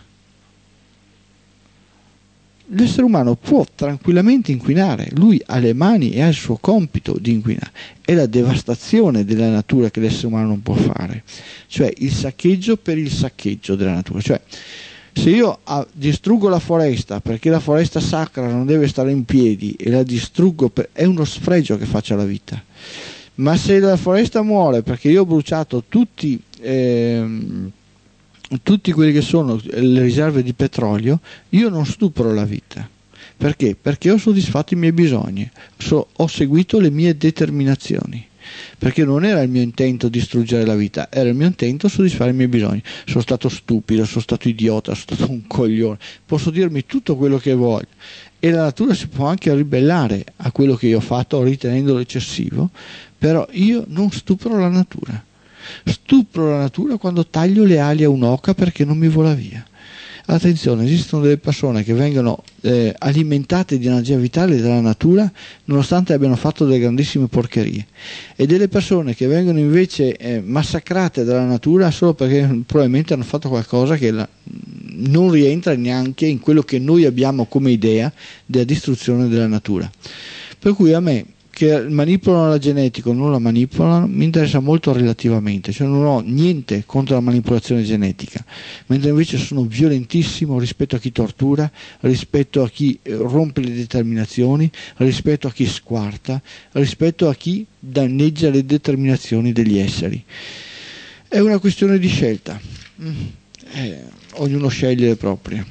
L'essere umano può tranquillamente inquinare, lui ha le mani e ha il suo compito di inquinare. È la devastazione della natura che l'essere umano non può fare, cioè il saccheggio per il saccheggio della natura. Cioè, se io ah, distruggo la foresta perché la foresta sacra non deve stare in piedi e la distruggo, per, è uno sfregio che faccio alla vita. Ma se la foresta muore perché io ho bruciato tutti ehm, tutti quelli che sono le riserve di petrolio, io non stupro la vita. Perché? Perché ho soddisfatto i miei bisogni, so, ho seguito le mie determinazioni, perché non era il mio intento distruggere la vita, era il mio intento soddisfare i miei bisogni. Sono stato stupido, sono stato idiota, sono stato un coglione, posso dirmi tutto quello che voglio, e la natura si può anche ribellare a quello che io ho fatto ritenendolo eccessivo, però io non stupro la natura. Stupro la natura quando taglio le ali a un'oca perché non mi vola via. Attenzione, esistono delle persone che vengono eh, alimentate di energia vitale dalla natura nonostante abbiano fatto delle grandissime porcherie, e delle persone che vengono invece eh, massacrate dalla natura solo perché probabilmente hanno fatto qualcosa che la, non rientra neanche in quello che noi abbiamo come idea della distruzione della natura. Per cui a me, che manipolano la genetica o non la manipolano, mi interessa molto relativamente, cioè non ho niente contro la manipolazione genetica, mentre invece sono violentissimo rispetto a chi tortura, rispetto a chi rompe le determinazioni, rispetto a chi squarta, rispetto a chi danneggia le determinazioni degli esseri. È una questione di scelta, eh, ognuno sceglie le proprie.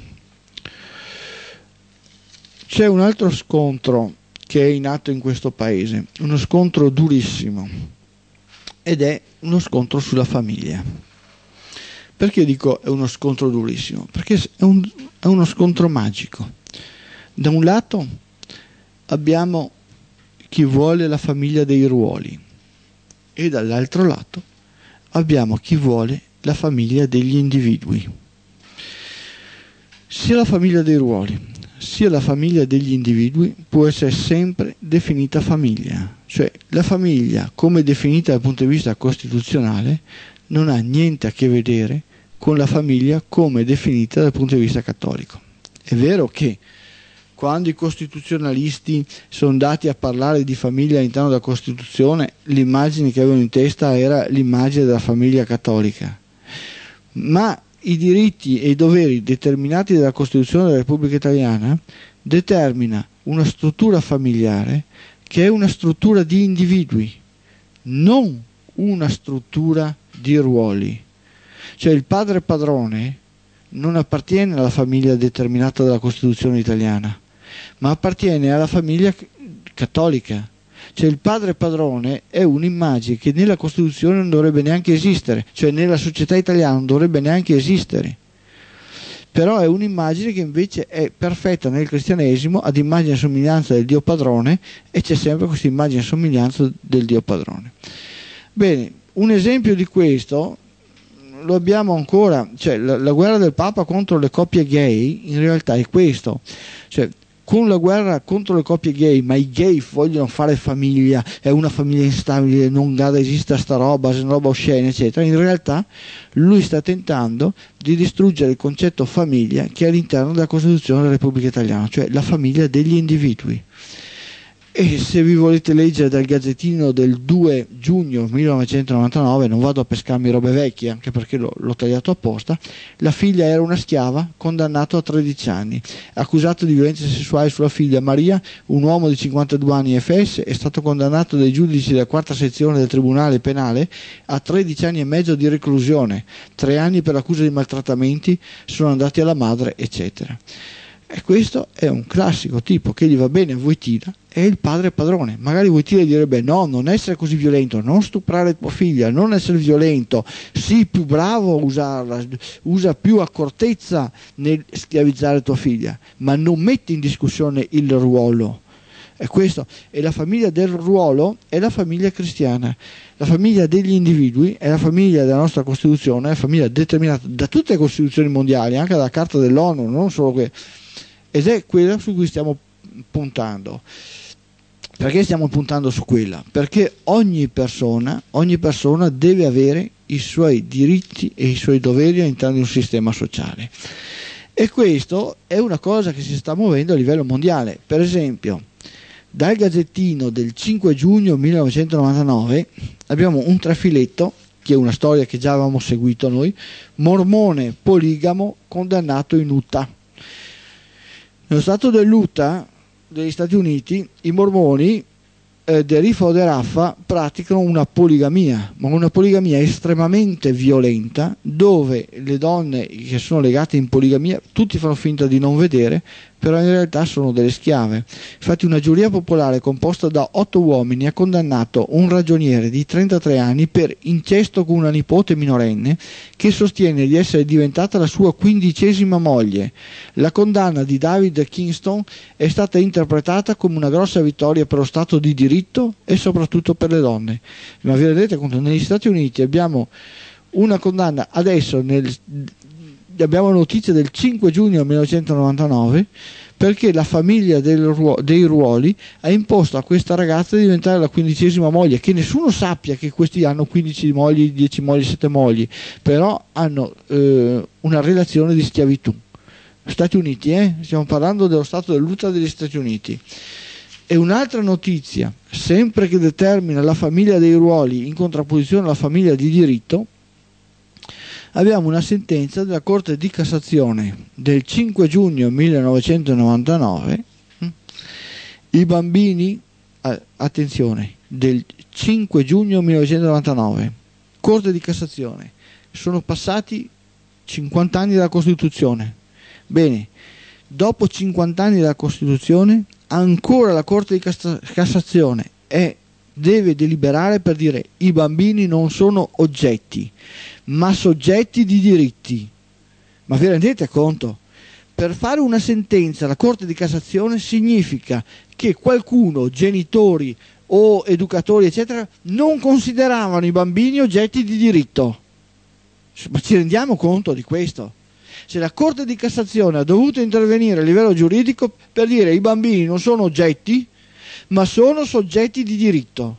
C'è un altro scontro che è in atto in questo paese, uno scontro durissimo, ed è uno scontro sulla famiglia. Perché dico è uno scontro durissimo? Perché è, un, è uno scontro magico. Da un lato abbiamo chi vuole la famiglia dei ruoli e dall'altro lato abbiamo chi vuole la famiglia degli individui. Sia la famiglia dei ruoli sia la famiglia degli individui può essere sempre definita famiglia, cioè la famiglia come definita dal punto di vista costituzionale non ha niente a che vedere con la famiglia come definita dal punto di vista cattolico. È vero che quando i costituzionalisti sono andati a parlare di famiglia all'interno della Costituzione, l'immagine che avevano in testa era l'immagine della famiglia cattolica, ma i diritti e i doveri determinati dalla Costituzione della Repubblica Italiana determina una struttura familiare che è una struttura di individui, non una struttura di ruoli. Cioè il padre padrone non appartiene alla famiglia determinata dalla Costituzione italiana, ma appartiene alla famiglia cattolica. Cioè il padre padrone è un'immagine che nella Costituzione non dovrebbe neanche esistere, cioè nella società italiana non dovrebbe neanche esistere, però è un'immagine che invece è perfetta nel cristianesimo ad immagine e somiglianza del Dio padrone, e c'è sempre questa immagine e somiglianza del Dio padrone. Bene, un esempio di questo lo abbiamo ancora, cioè la, la guerra del Papa contro le coppie gay in realtà è questo, cioè con la guerra contro le coppie gay, ma i gay vogliono fare famiglia, è una famiglia instabile, non ha da esistere sta roba, è una roba oscena, eccetera. In realtà lui sta tentando di distruggere il concetto famiglia che è all'interno della Costituzione della Repubblica Italiana, cioè la famiglia degli individui. E se vi volete leggere dal Gazzettino del due giugno millenovecentonovantanove, non vado a pescarmi robe vecchie anche perché l'ho, l'ho tagliato apposta, la figlia era una schiava, condannato a tredici anni, accusato di violenza sessuale sulla figlia Maria, un uomo di cinquantadue anni F S, è stato condannato dai giudici della quarta sezione del Tribunale Penale a tredici anni e mezzo di reclusione, tre anni per accusa di maltrattamenti, sono andati alla madre, eccetera. E questo è un classico tipo che gli va bene a Wojtyla, è il padre padrone. Magari Wojtyla direbbe no, non essere così violento, non stuprare tua figlia, non essere violento, sii più bravo a usarla, usa più accortezza nel schiavizzare tua figlia, ma non metti in discussione il ruolo. E questo, e la famiglia del ruolo è la famiglia cristiana. La famiglia degli individui è la famiglia della nostra Costituzione, è la famiglia determinata da tutte le Costituzioni mondiali, anche dalla Carta dell'ONU, non solo que- ed è quella su cui stiamo puntando. Perché stiamo puntando su quella? Perché ogni persona, ogni persona deve avere i suoi diritti e i suoi doveri all'interno di un sistema sociale. E questo è una cosa che si sta muovendo a livello mondiale. Per esempio, dal Gazzettino del cinque giugno millenovecentonovantanove abbiamo un trafiletto, che è una storia che già avevamo seguito noi, mormone poligamo condannato in Utah. Nello stato dell'Utah degli Stati Uniti i mormoni eh, dell'Ifa o dell'Raffa praticano una poligamia, ma una poligamia estremamente violenta, dove le donne che sono legate in poligamia tutti fanno finta di non vedere, però in realtà sono delle schiave. Infatti una giuria popolare composta da otto uomini ha condannato un ragioniere di trentatré anni per incesto con una nipote minorenne che sostiene di essere diventata la sua quindicesima moglie. La condanna di David Kingston è stata interpretata come una grossa vittoria per lo Stato di diritto e soprattutto per le donne. Ma vi rendete conto, negli Stati Uniti abbiamo una condanna adesso nel abbiamo notizia del cinque giugno millenovecentonovantanove perché la famiglia del ruo- dei ruoli ha imposto a questa ragazza di diventare la quindicesima moglie, che nessuno sappia che questi hanno quindici mogli, dieci mogli, sette mogli, però hanno eh, una relazione di schiavitù. Stati Uniti, eh? Stiamo parlando dello stato dell'Utah degli Stati Uniti. E un'altra notizia, sempre che determina la famiglia dei ruoli in contrapposizione alla famiglia di diritto, abbiamo una sentenza della Corte di Cassazione del cinque giugno millenovecentonovantanove. I bambini, attenzione, del cinque giugno millenovecentonovantanove, Corte di Cassazione, sono passati cinquanta anni dalla Costituzione. Bene, dopo cinquanta anni dalla Costituzione, ancora la Corte di Cassazione è, deve deliberare per dire i bambini non sono oggetti, ma soggetti di diritti. Ma vi rendete conto? Per fare una sentenza la Corte di Cassazione significa che qualcuno, genitori o educatori eccetera, non consideravano i bambini oggetti di diritto. Ma ci rendiamo conto di questo? Se la Corte di Cassazione ha dovuto intervenire a livello giuridico per dire i bambini non sono oggetti, ma sono soggetti di diritto.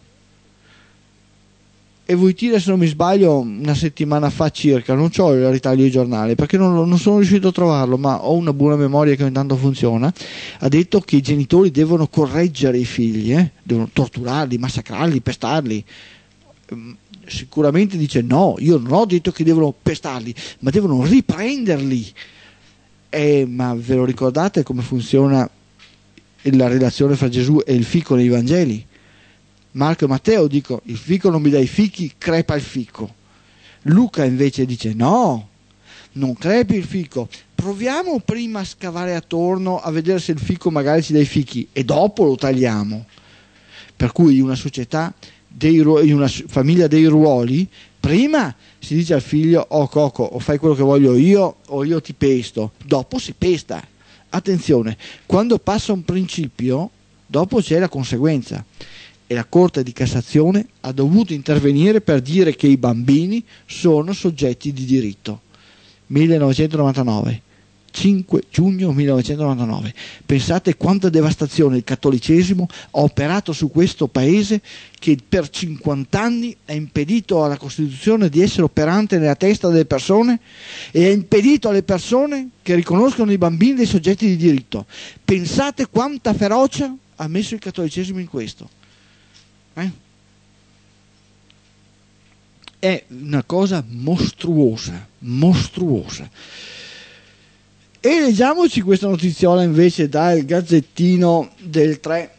E Wojtyla, se non mi sbaglio, una settimana fa circa, non c'ho il ritaglio di giornale perché non, non sono riuscito a trovarlo, ma ho una buona memoria che ogni tanto funziona, ha detto che i genitori devono correggere i figli, eh? Devono torturarli, massacrarli, pestarli. Sicuramente dice no, io non ho detto che devono pestarli, ma devono riprenderli. Eh, ma ve lo ricordate come funziona la relazione fra Gesù e il fico nei Vangeli? Marco e Matteo dicono il fico non mi dà i fichi, crepa il fico. Luca invece dice no, non crepi il fico, proviamo prima a scavare attorno a vedere se il fico magari ci dà i fichi e dopo lo tagliamo. Per cui in una società, dei ru- in una famiglia dei ruoli, prima si dice al figlio oh Coco, o fai quello che voglio io o io ti pesto, dopo si pesta. Attenzione, quando passa un principio dopo c'è la conseguenza. E la Corte di Cassazione ha dovuto intervenire per dire che i bambini sono soggetti di diritto. millenovecentonovantanove, cinque giugno millenovecentonovantanove. Pensate quanta devastazione il cattolicesimo ha operato su questo paese, che per cinquanta anni ha impedito alla Costituzione di essere operante nella testa delle persone e ha impedito alle persone che riconoscono i bambini dei soggetti di diritto. Pensate quanta ferocia ha messo il cattolicesimo in questo. Eh? È una cosa mostruosa, mostruosa. E leggiamoci questa notiziola invece dal Gazzettino del tre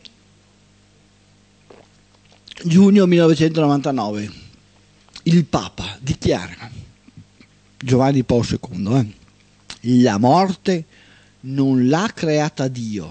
giugno millenovecentonovantanove. Il Papa dichiara, Giovanni Paolo secondo, eh, la morte non l'ha creata Dio.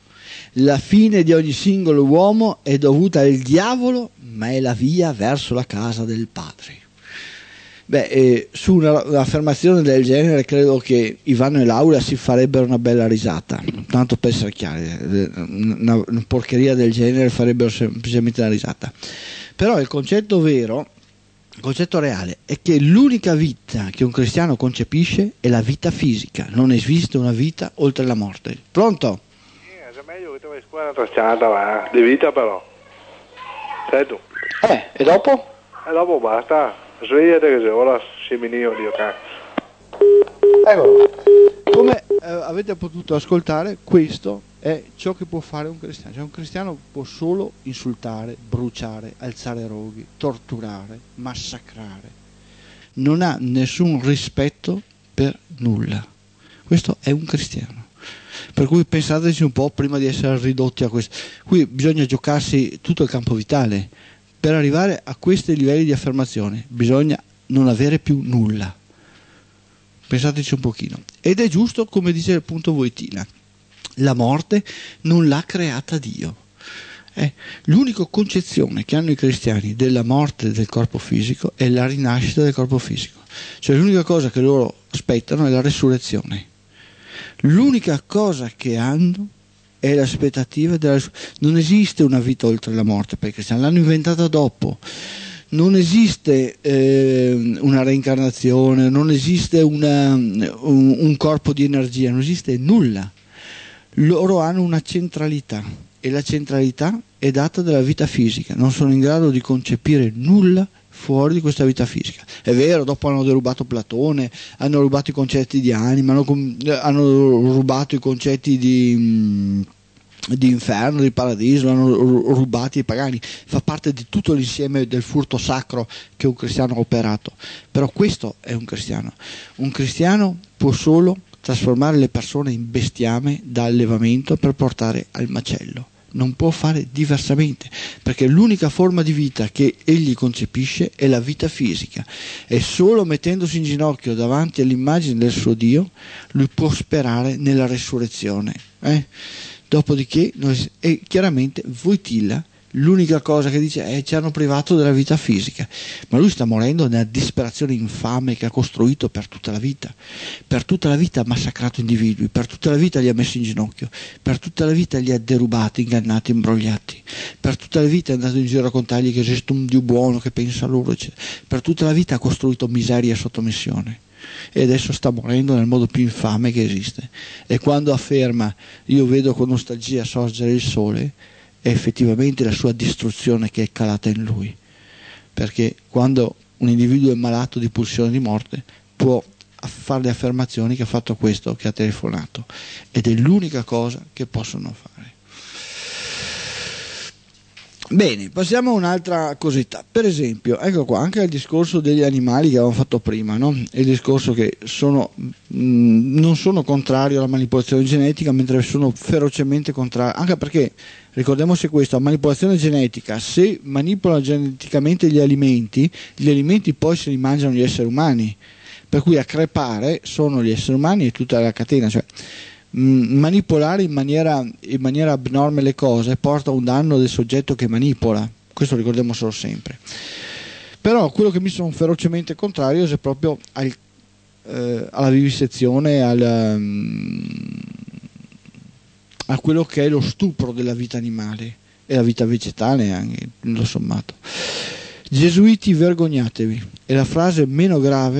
La fine di ogni singolo uomo è dovuta al diavolo, ma è la via verso la casa del Padre. Beh, eh, su una, un'affermazione del genere credo che Ivano e Laura si farebbero una bella risata, tanto per essere chiari, una, una porcheria del genere farebbero semplicemente una risata. Però il concetto vero, il concetto reale è che l'unica vita che un cristiano concepisce è la vita fisica, non esiste una vita oltre la morte. Pronto? Sì, è meglio che tu vai a scuola tracciata, va, di vita però. Sai tu? Eh, e dopo? E dopo basta. Svegliate che se ora seminio Dio cazzo. Eccolo. Come eh, avete potuto ascoltare, questo è ciò che può fare un cristiano. Cioè un cristiano può solo insultare, bruciare, alzare roghi, torturare, massacrare. Non ha nessun rispetto per nulla. Questo è un cristiano. Per cui pensateci un po' prima di essere ridotti a questo. Qui bisogna giocarsi tutto il campo vitale. Per arrivare a questi livelli di affermazione bisogna non avere più nulla. Pensateci un pochino. Ed è giusto, come dice appunto Wojtyla, la morte non l'ha creata Dio. Eh, l'unica concezione che hanno i cristiani della morte del corpo fisico è la rinascita del corpo fisico. Cioè l'unica cosa che loro aspettano è la resurrezione. L'unica cosa che hanno è l'aspettativa della... Non esiste una vita oltre la morte per i cristiani, l'hanno inventata dopo. Non esiste eh, una reincarnazione, non esiste una, un, un corpo di energia, non esiste nulla. Loro hanno una centralità e la centralità è data dalla vita fisica, non sono in grado di concepire nulla fuori di questa vita fisica. È vero, dopo hanno derubato Platone, hanno rubato i concetti di anima, hanno, hanno rubato i concetti di, di inferno, di paradiso, hanno rubati i pagani. Fa parte di tutto l'insieme del furto sacro che un cristiano ha operato. Però questo è un cristiano. Un cristiano può solo trasformare le persone in bestiame da allevamento per portare al macello. Non può fare diversamente, perché l'unica forma di vita che egli concepisce è la vita fisica, e solo mettendosi in ginocchio davanti all'immagine del suo Dio lui può sperare nella resurrezione. Eh? Dopodiché, noi, e chiaramente Wojtyla l'unica cosa che dice è ci hanno privato della vita fisica, ma lui sta morendo nella disperazione infame che ha costruito per tutta la vita. Per tutta la vita ha massacrato individui, per tutta la vita li ha messi in ginocchio, per tutta la vita li ha derubati, ingannati, imbrogliati, per tutta la vita è andato in giro a raccontargli che esiste un Dio buono che pensa a loro, eccetera. Per tutta la vita ha costruito miseria e sottomissione, e adesso sta morendo nel modo più infame che esiste. E quando afferma io vedo con nostalgia sorgere il sole, è effettivamente la sua distruzione che è calata in lui, perché quando un individuo è malato di pulsione di morte può fare le affermazioni che ha fatto questo che ha telefonato, ed è l'unica cosa che possono fare. Bene, passiamo a un'altra cosetta. Per esempio, ecco qua, anche il discorso degli animali che avevamo fatto prima, no? Il discorso che sono mh, non sono contrario alla manipolazione genetica, mentre sono ferocemente contrario, anche perché ricordiamoci questo, la manipolazione genetica, se manipolano geneticamente gli alimenti, gli alimenti poi se li mangiano gli esseri umani, per cui a crepare sono gli esseri umani e tutta la catena, cioè manipolare in maniera, in maniera abnorme le cose porta a un danno del soggetto che manipola, questo ricordiamocelo sempre. Però quello che mi sono ferocemente contrario è proprio al, eh, alla vivisezione, al, um, a quello che è lo stupro della vita animale e la vita vegetale anche, tutto sommato. Gesuiti, vergognatevi, è la frase meno grave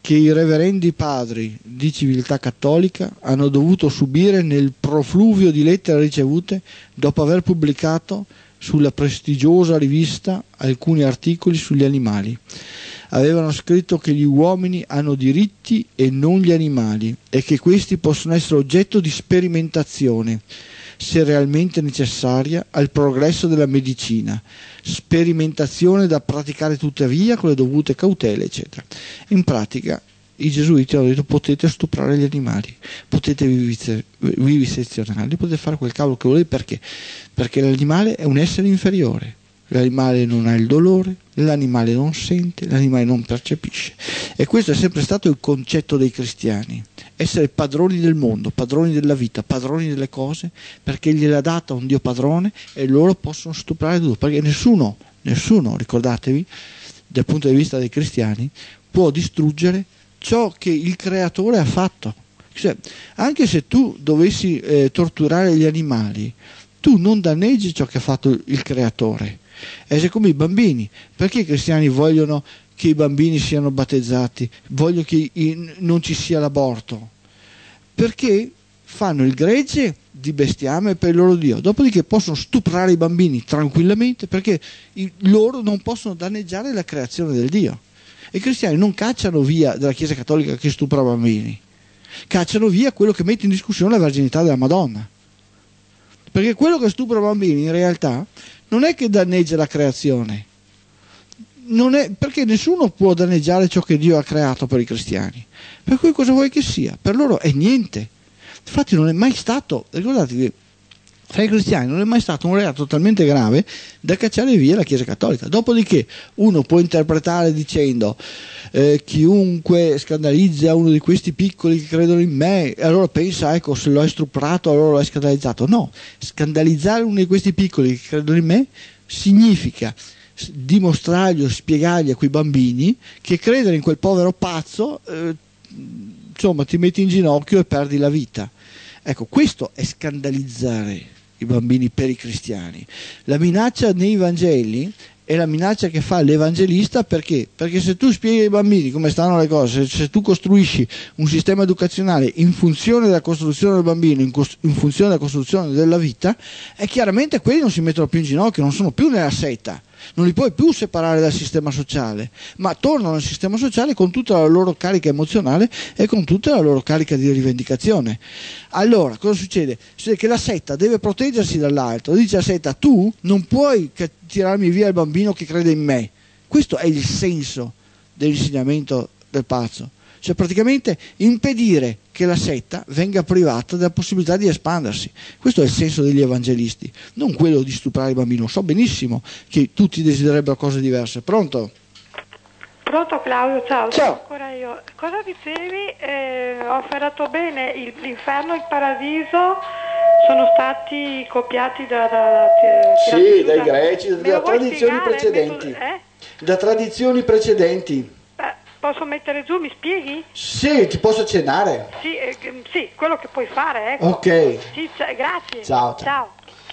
che i reverendi padri di civiltà cattolica hanno dovuto subire nel profluvio di lettere ricevute dopo aver pubblicato sulla prestigiosa rivista alcuni articoli sugli animali. Avevano scritto che gli uomini hanno diritti e non gli animali e che questi possono essere oggetto di sperimentazione, se realmente necessaria al progresso della medicina, sperimentazione da praticare tuttavia con le dovute cautele, eccetera. In pratica i gesuiti hanno detto: potete stuprare gli animali, potete vivisezionarli, potete fare quel cavolo che volete. Perché? Perché l'animale è un essere inferiore, l'animale non ha il dolore, l'animale non sente, l'animale non percepisce. E questo è sempre stato il concetto dei cristiani: essere padroni del mondo, padroni della vita, padroni delle cose, perché gliel'ha data un Dio padrone e loro possono stuprare tutto, perché nessuno, nessuno, ricordatevi, dal punto di vista dei cristiani, può distruggere ciò che il creatore ha fatto. Cioè, anche se tu dovessi eh, torturare gli animali, tu non danneggi ciò che ha fatto il creatore. È come i bambini. Perché i cristiani vogliono che i bambini siano battezzati, vogliono che i, non ci sia l'aborto? Perché fanno il gregge di bestiame per il loro Dio, dopodiché possono stuprare i bambini tranquillamente, perché i, loro non possono danneggiare la creazione del Dio. I cristiani non cacciano via dalla Chiesa Cattolica che stupra bambini, cacciano via quello che mette in discussione la verginità della Madonna, perché quello che stupra bambini in realtà non è che danneggia la creazione, non è, perché nessuno può danneggiare ciò che Dio ha creato per i cristiani, per cui cosa vuoi che sia? Per loro è niente. Infatti non è mai stato, ricordate che fra i cristiani non è mai stato un reato talmente grave da cacciare via la Chiesa Cattolica. Dopodiché uno può interpretare dicendo eh, chiunque scandalizza uno di questi piccoli che credono in me, e allora pensa, ecco, se lo hai stuprato allora lo hai scandalizzato. No, scandalizzare uno di questi piccoli che credono in me significa dimostrargli o spiegargli a quei bambini che credere in quel povero pazzo eh, insomma ti metti in ginocchio e perdi la vita. Ecco, questo è scandalizzare i bambini per i cristiani. La minaccia nei Vangeli è la minaccia che fa l'evangelista. Perché? Perché se tu spieghi ai bambini come stanno le cose, se tu costruisci un sistema educazionale in funzione della costruzione del bambino, in, cost- in funzione della costruzione della vita, è chiaramente quelli non si mettono più in ginocchio, non sono più nella setta, non li puoi più separare dal sistema sociale, ma tornano al sistema sociale con tutta la loro carica emozionale e con tutta la loro carica di rivendicazione. Allora, cosa succede? Succede che la setta deve proteggersi dall'altro, dice la setta: tu non puoi tirarmi via il bambino che crede in me. Questo è il senso dell'insegnamento del pazzo, cioè praticamente impedire che la setta venga privata della possibilità di espandersi. Questo è il senso degli evangelisti, non quello di stuprare i bambini. Lo so benissimo che tutti desiderebbero cose diverse. Pronto? Pronto Claudio, ciao. Ciao. Ancora io. Cosa dicevi? Eh, ho afferrato bene, il, l'inferno e il paradiso sono stati copiati da... da, da sì, da, dai greci, da, da tradizioni spiegare? precedenti. Eh? Da tradizioni precedenti. Beh, posso mettere giù, mi spieghi? Sì, ti posso accennare? Sì, eh, sì, quello che puoi fare, ecco. Ok. Sì, c- grazie. Ciao. Ciao.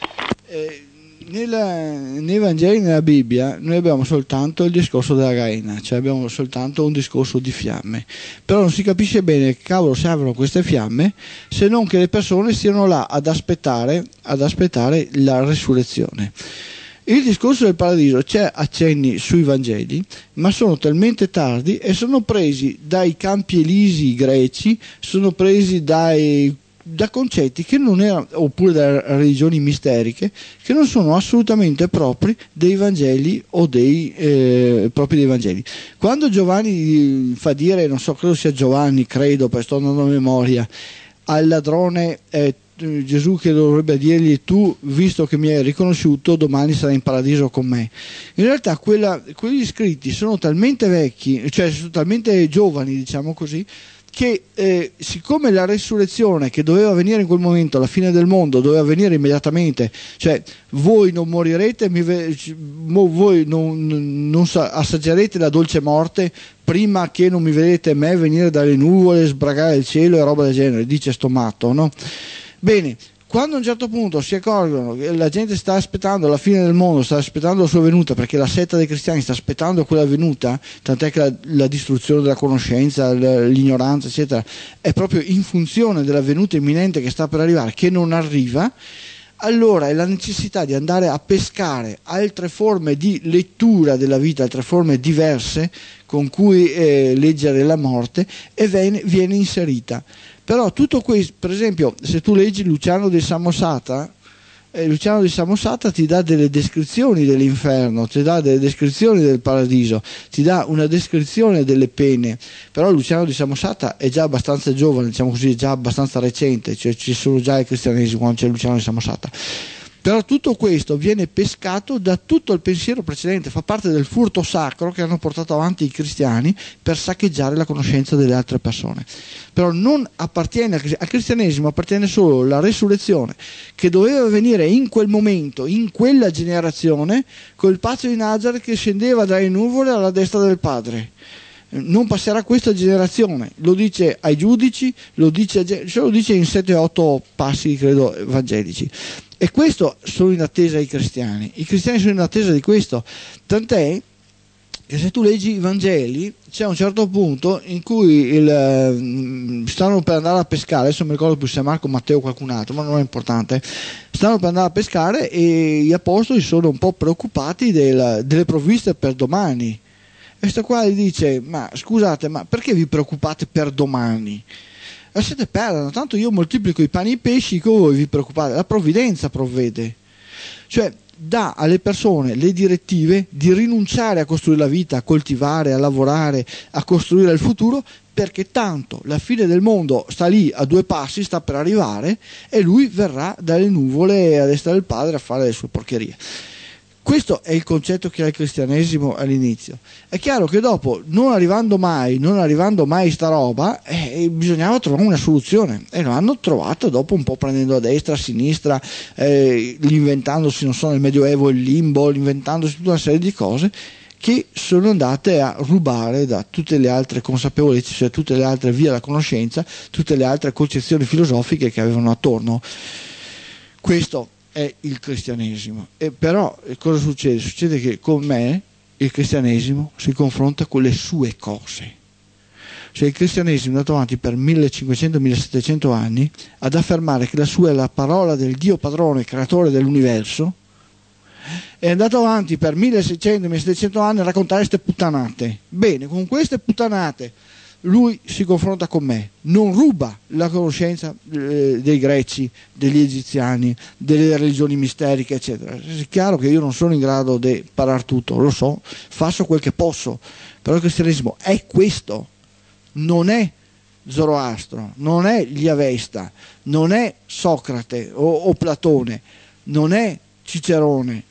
Eh, nella, nei Vangeli, nella Bibbia, noi abbiamo soltanto il discorso della Gaina, cioè abbiamo soltanto un discorso di fiamme, però non si capisce bene che cavolo servono queste fiamme, se non che le persone stiano là ad aspettare, ad aspettare la resurrezione. Il discorso del paradiso c'è accenni sui Vangeli, ma sono talmente tardi e sono presi dai campi elisi greci, sono presi dai da concetti che non erano, oppure da religioni misteriche che non sono assolutamente propri dei Vangeli o dei eh, propri dei Vangeli. Quando Giovanni fa dire, non so, credo sia Giovanni, credo, perché sto andando a memoria, al ladrone eh, Gesù che dovrebbe dirgli: tu, visto che mi hai riconosciuto, domani sarai in paradiso con me. In realtà quella, quegli scritti sono talmente vecchi, cioè sono talmente giovani, diciamo così, che eh, siccome la resurrezione che doveva avvenire in quel momento, alla fine del mondo, doveva avvenire immediatamente, cioè voi non morirete, mi ve- voi non, non assaggerete la dolce morte prima che non mi vedete me venire dalle nuvole, sbragare il cielo e roba del genere, dice sto matto, no? Bene, Quando a un certo punto si accorgono che la gente sta aspettando la fine del mondo, sta aspettando la sua venuta, perché la setta dei cristiani sta aspettando quella venuta, tant'è che la, la distruzione della conoscenza, l'ignoranza, eccetera, è proprio in funzione della venuta imminente che sta per arrivare, che non arriva, allora è la necessità di andare a pescare altre forme di lettura della vita, altre forme diverse con cui eh, leggere la morte, e viene, viene inserita. Però tutto questo, per esempio, se tu leggi Luciano di Samosata, eh, Luciano di Samosata ti dà delle descrizioni dell'inferno, ti dà delle descrizioni del paradiso, ti dà una descrizione delle pene. Però Luciano di Samosata è già abbastanza giovane, diciamo così, è già abbastanza recente, cioè ci sono già il cristianesimo quando c'è Luciano di Samosata. Però tutto questo viene pescato da tutto il pensiero precedente, fa parte del furto sacro che hanno portato avanti i cristiani per saccheggiare la conoscenza delle altre persone. Però non appartiene al cristianesimo, appartiene solo la resurrezione, che doveva venire in quel momento, in quella generazione, col pazzo di Nazareth che scendeva dalle nuvole alla destra del Padre. Non passerà questa generazione, lo dice ai giudici, lo dice, cioè lo dice in sette otto passi, credo, evangelici. E questo sono in attesa i cristiani. I cristiani sono in attesa di questo, tant'è che se tu leggi i Vangeli c'è un certo punto in cui il, stanno per andare a pescare, adesso non mi ricordo più se è Marco, Matteo o qualcun altro, ma non è importante, stanno per andare a pescare e gli apostoli sono un po' preoccupati del, delle provviste per domani. E questo qua gli dice: ma scusate, ma perché vi preoccupate per domani? Lasciate perdere, tanto io moltiplico i pani e i pesci, che voi vi preoccupate, la provvidenza provvede. Cioè dà alle persone le direttive di rinunciare a costruire la vita, a coltivare, a lavorare, a costruire il futuro, perché tanto la fine del mondo sta lì a due passi, sta per arrivare, e lui verrà dalle nuvole a destra del Padre a fare le sue porcherie. Questo è il concetto che ha il cristianesimo all'inizio. È chiaro che dopo, non arrivando mai, non arrivando mai sta roba, eh, bisognava trovare una soluzione, e l'hanno trovato dopo un po' prendendo a destra, a sinistra, eh, inventandosi, non so, nel Medioevo il limbo, inventandosi tutta una serie di cose che sono andate a rubare da tutte le altre consapevolezze, cioè tutte le altre vie della conoscenza, tutte le altre concezioni filosofiche che avevano attorno. Questo è il cristianesimo. E però cosa succede? Succede che con me il cristianesimo si confronta con le sue cose. Cioè il cristianesimo è andato avanti per millecinquecento millesettecento anni ad affermare che la sua è la parola del Dio padrone, creatore dell'universo, è andato avanti per milleseicento millesettecento anni a raccontare queste puttanate. Bene, con queste puttanate lui si confronta con me, non ruba la conoscenza eh, dei greci, degli egiziani, delle religioni misteriche, eccetera. È chiaro che io non sono in grado di parar tutto, lo so, faccio quel che posso, però il cristianesimo è questo, non è Zoroastro, non è gli Avesta, non è Socrate o, o Platone, non è Cicerone.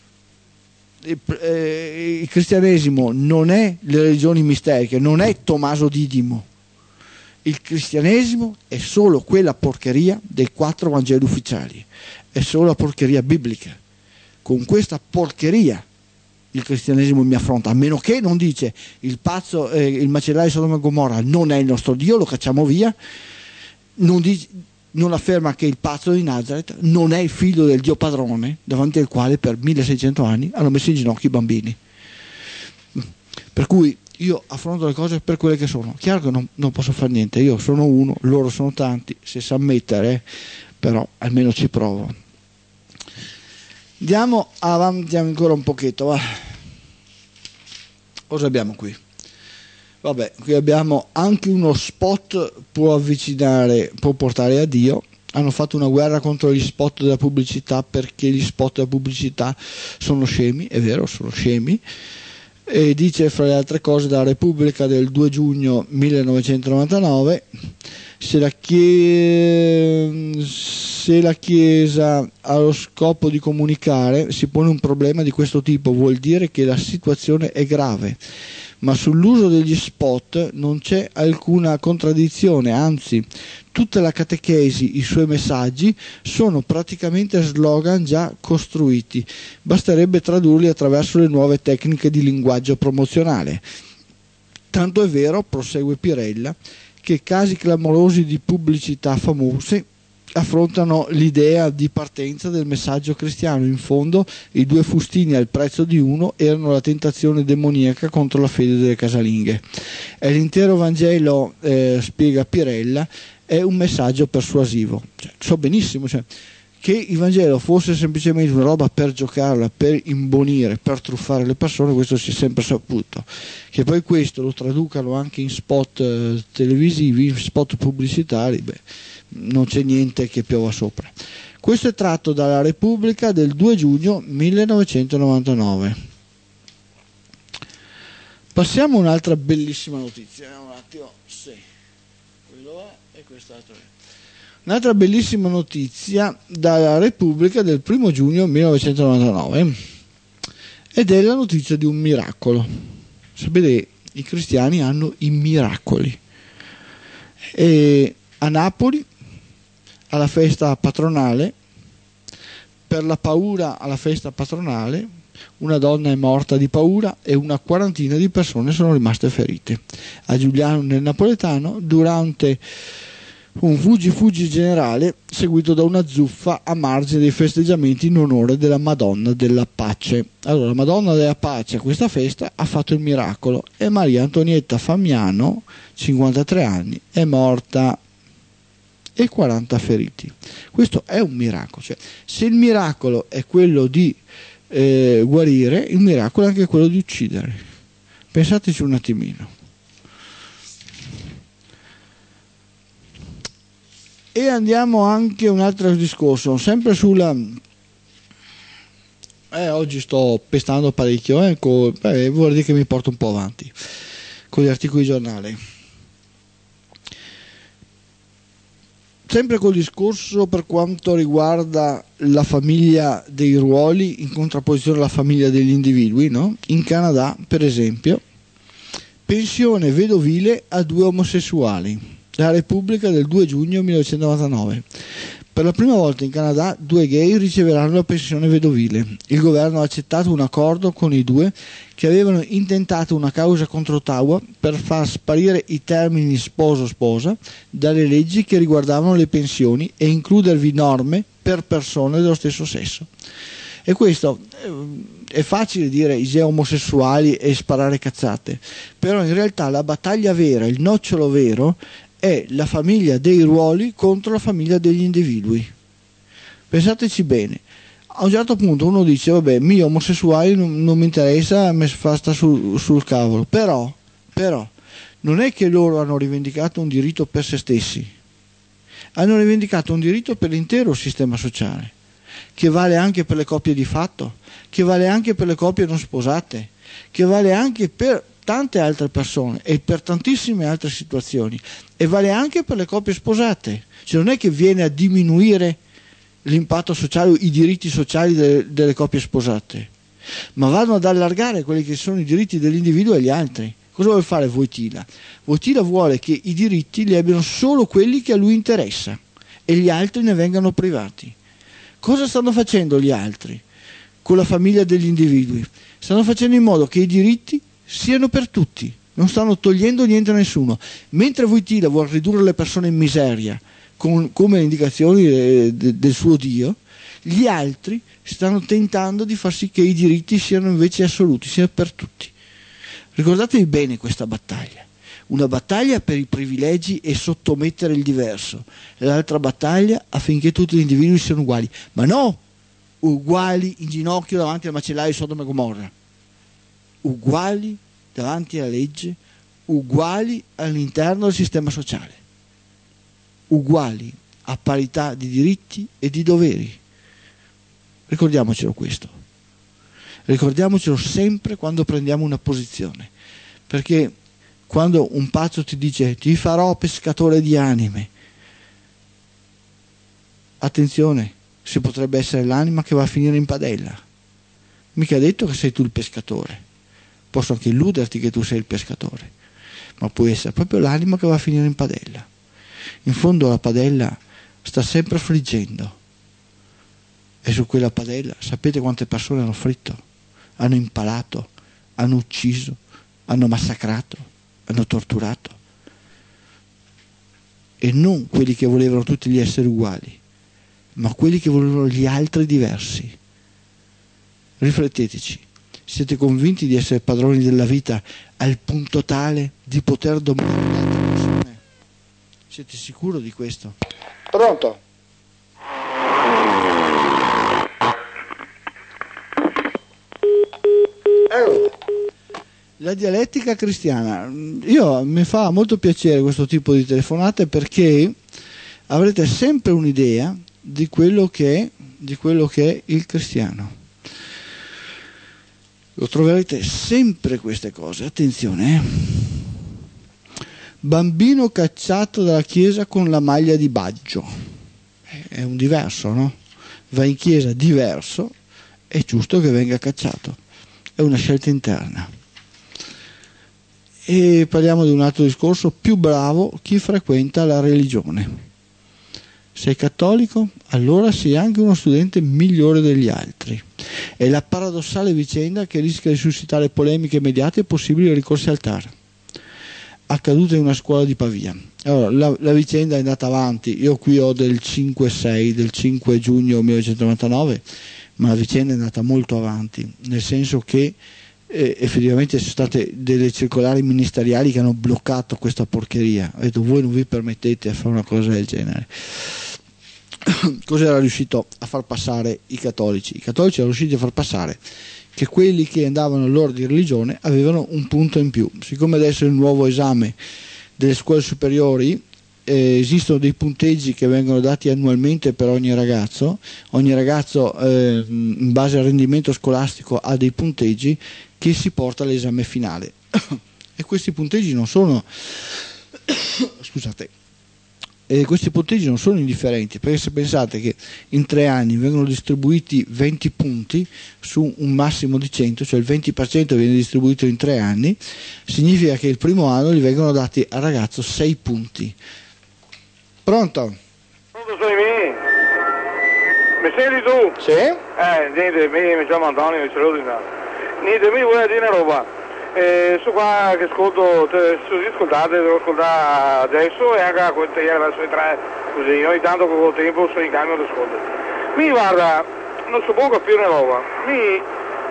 Il, eh, il cristianesimo non è le religioni misteriche, non è Tommaso Didimo. Il cristianesimo è solo quella porcheria dei quattro Vangeli ufficiali, è solo la porcheria biblica. Con questa porcheria il cristianesimo mi affronta, a meno che non dice il pazzo, eh, il macellaio di Sodoma e Gomorra non è il nostro Dio, lo cacciamo via, non dice, non afferma che il pazzo di Nazareth non è il figlio del Dio padrone davanti al quale per milleseicento anni hanno messo in ginocchio i bambini. Per cui io affronto le cose per quelle che sono. Chiaro che non, non posso fare niente, io sono uno, loro sono tanti, se sa ammettere, però almeno ci provo. Andiamo avanti ancora un pochetto, va. Cosa abbiamo qui? Vabbè, qui abbiamo anche uno spot può avvicinare, può portare a Dio. Hanno fatto una guerra contro gli spot della pubblicità perché gli spot della pubblicità sono scemi, è vero, sono scemi. E dice, fra le altre cose, da Repubblica del due giugno millenovecentonovantanove, se la, chie... se la Chiesa ha lo scopo di comunicare, si pone un problema di questo tipo, vuol dire che la situazione è grave. Ma sull'uso degli spot non c'è alcuna contraddizione, anzi tutta la catechesi, i suoi messaggi sono praticamente slogan già costruiti, basterebbe tradurli attraverso le nuove tecniche di linguaggio promozionale. Tanto è vero, prosegue Pirella, che casi clamorosi di pubblicità famose affrontano l'idea di partenza del messaggio cristiano. In fondo i due fustini al prezzo di uno erano la tentazione demoniaca contro la fede delle casalinghe, e l'intero Vangelo, eh, spiega Pirella, è un messaggio persuasivo. Cioè, so benissimo, cioè, che il Vangelo fosse semplicemente una roba per giocarla, per imbonire, per truffare le persone, questo si è sempre saputo. Che poi questo lo traducano anche in spot eh, televisivi, in spot pubblicitari, beh, non c'è niente che piova sopra. Questo è tratto dalla Repubblica del due giugno millenovecentonovantanove. Passiamo a un'altra bellissima notizia. Un attimo, sì, quello è e quest'altro è. Un'altra bellissima notizia dalla Repubblica del primo giugno millenovecentonovantanove, ed è la notizia di un miracolo. Sapete, i cristiani hanno i miracoli, e a Napoli, alla festa patronale, per la paura alla festa patronale, una donna è morta di paura e una quarantina di persone sono rimaste ferite. A Giuliano nel Napoletano, durante un fuggi fuggi generale seguito da una zuffa a margine dei festeggiamenti in onore della Madonna della Pace. Allora, la Madonna della Pace a questa festa ha fatto il miracolo e Maria Antonietta Famiano, cinquantatré anni, è morta, e quaranta feriti. Questo è un miracolo. Cioè, se il miracolo è quello di eh, guarire, il miracolo è anche quello di uccidere. Pensateci un attimino. E andiamo anche a un altro discorso, sempre sulla... Eh, oggi sto pestando parecchio, eh, co... Beh, vuol dire che mi porto un po' avanti con gli articoli di giornale. Sempre col discorso per quanto riguarda la famiglia dei ruoli in contrapposizione alla famiglia degli individui, no? In Canada, per esempio, pensione vedovile a due omosessuali. La Repubblica del due giugno millenovecentonovantanove. Per la prima volta in Canada due gay riceveranno la pensione vedovile. Il governo ha accettato un accordo con i due che avevano intentato una causa contro Ottawa per far sparire i termini sposo-sposa dalle leggi che riguardavano le pensioni e includervi norme per persone dello stesso sesso. E questo è facile dire i gay omosessuali e sparare cazzate, però in realtà la battaglia vera, il nocciolo vero, è la famiglia dei ruoli contro la famiglia degli individui. Pensateci bene. A un certo punto uno dice vabbè, mi omosessuali non, non mi interessa, mi fa sta sul, sul cavolo, però, però non è che loro hanno rivendicato un diritto per se stessi, hanno rivendicato un diritto per l'intero sistema sociale, che vale anche per le coppie di fatto, che vale anche per le coppie non sposate, che vale anche per tante altre persone e per tantissime altre situazioni, e vale anche per le coppie sposate. Cioè non è che viene a diminuire l'impatto sociale, i diritti sociali delle, delle coppie sposate, ma vanno ad allargare quelli che sono i diritti dell'individuo agli altri. Cosa vuole fare Wojtyla? Wojtyla vuole che i diritti li abbiano solo quelli che a lui interessa e gli altri ne vengano privati. Cosa stanno facendo gli altri con la famiglia degli individui? Stanno facendo in modo che i diritti siano per tutti, non stanno togliendo niente a nessuno. Mentre Wojtyla vuole ridurre le persone in miseria con, come le indicazioni de, de, del suo Dio, gli altri stanno tentando di far sì che i diritti siano invece assoluti, siano per tutti. Ricordatevi bene questa battaglia, una battaglia per i privilegi e sottomettere il diverso, l'altra battaglia affinché tutti gli individui siano uguali, ma no uguali in ginocchio davanti al macellaio di Sodoma e Gomorra, uguali davanti alla legge, uguali all'interno del sistema sociale, uguali a parità di diritti e di doveri. Ricordiamocelo questo, ricordiamocelo sempre quando prendiamo una posizione, perché quando un pazzo ti dice ti farò pescatore di anime, attenzione, se potrebbe essere l'anima che va a finire in padella. Mica detto che sei tu il pescatore, posso anche illuderti che tu sei il pescatore, ma può essere proprio l'anima che va a finire in padella. In fondo la padella sta sempre friggendo, e su quella padella sapete quante persone hanno fritto, hanno impalato, hanno ucciso, hanno massacrato, hanno torturato, e non quelli che volevano tutti gli esseri uguali, ma quelli che volevano gli altri diversi. Rifletteteci, siete convinti di essere padroni della vita al punto tale di poter dominare le altre persone? Siete sicuri di questo? Pronto? Allora, la dialettica cristiana. Io mi fa molto piacere questo tipo di telefonate, perché avrete sempre un'idea di quello che è, di quello che è il cristiano. Lo troverete sempre queste cose. Attenzione, eh. Bambino cacciato dalla chiesa con la maglia di Baggio. È un diverso, no? Va in chiesa diverso, è giusto che venga cacciato. È una scelta interna. E parliamo di un altro discorso: più bravo chi frequenta la religione. Sei cattolico? Allora sei anche uno studente migliore degli altri. È la paradossale vicenda che rischia di suscitare polemiche immediate e possibili ricorsi al T A R. Accaduta in una scuola di Pavia. Allora, la, la vicenda è andata avanti. Io qui ho del cinque sei, del cinque giugno millenovecentonovantanove, ma la vicenda è andata molto avanti, nel senso che eh, effettivamente ci sono state delle circolari ministeriali che hanno bloccato questa porcheria. Ho detto: voi non vi permettete a fare una cosa del genere. Cosa era riuscito a far passare i cattolici? I cattolici erano riusciti a far passare che quelli che andavano all'ora di religione avevano un punto in più. Siccome adesso è il nuovo esame delle scuole superiori, eh, esistono dei punteggi che vengono dati annualmente per ogni ragazzo. Ogni ragazzo eh, in base al rendimento scolastico ha dei punteggi che si porta all'esame finale. E questi punteggi non sono scusate E questi punteggi non sono indifferenti, perché se pensate che in tre anni vengono distribuiti venti punti su un massimo di cento, cioè il venti per cento viene distribuito in tre anni, significa che il primo anno gli vengono dati al ragazzo sei punti. Pronto? Pronto, sei me? Mi senti tu? Sì? Eh, niente, mi, mi chiamo Antonio, mi saluto intanto. Niente, mi vuoi dire una roba. Eh, sto qua che ascolto, te, se ascoltate, devo ascoltare adesso e anche a quel ieri verso le tre, così, ogni tanto con il tempo sono in cambio di ascolto. Mi guarda, non so può capire una roba, mi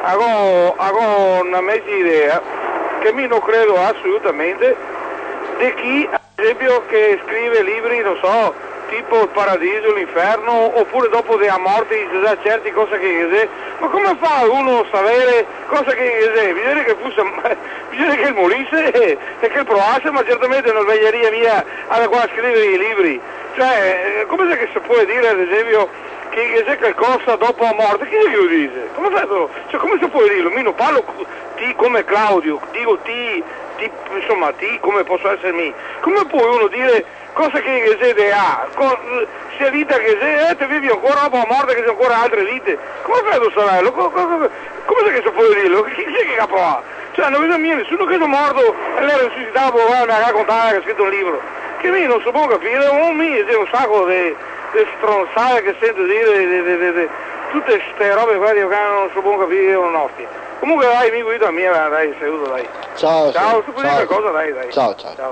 ho una mezza idea che mi non credo assolutamente di chi, ad esempio, che scrive libri, non so, tipo il paradiso, l'inferno, oppure dopo della morte si sa certe cose che ma come fa uno a sapere cosa che bisogna che fosse, bisogna che il morisse e che il provasse, ma certamente non veglieria mia alla quale scrivere i libri. Cioè, come se si può dire, ad esempio, che c'è qualcosa dopo la morte? Chi è che lo dice? Come, cioè, come si può dirlo? Io non parlo ti come Claudio, dico ti, ti, insomma, ti come posso essere me. Come può uno dire cosa che siete ha? Sia vita che se, eh, te vivi ancora dopo la morte, che c'è ancora altre vite. Come fai tu saperlo? Come, come, come se che si può dirlo? Chi è che capo ha? Cioè, non vedo mia nessuno che è morto e lei risuscitava per a raccontare che ha scritto un libro. Che mi non si può capire, un mi c'è un sacco di stronzate che sento dire, de, de, de, de, tutte queste robe qua che non si può capire un nostro. Comunque dai, mi guido a mia, dai, saluto, dai. Ciao, ciao, tu puoi dire qualcosa, dai, dai. Ciao, ciao. ciao.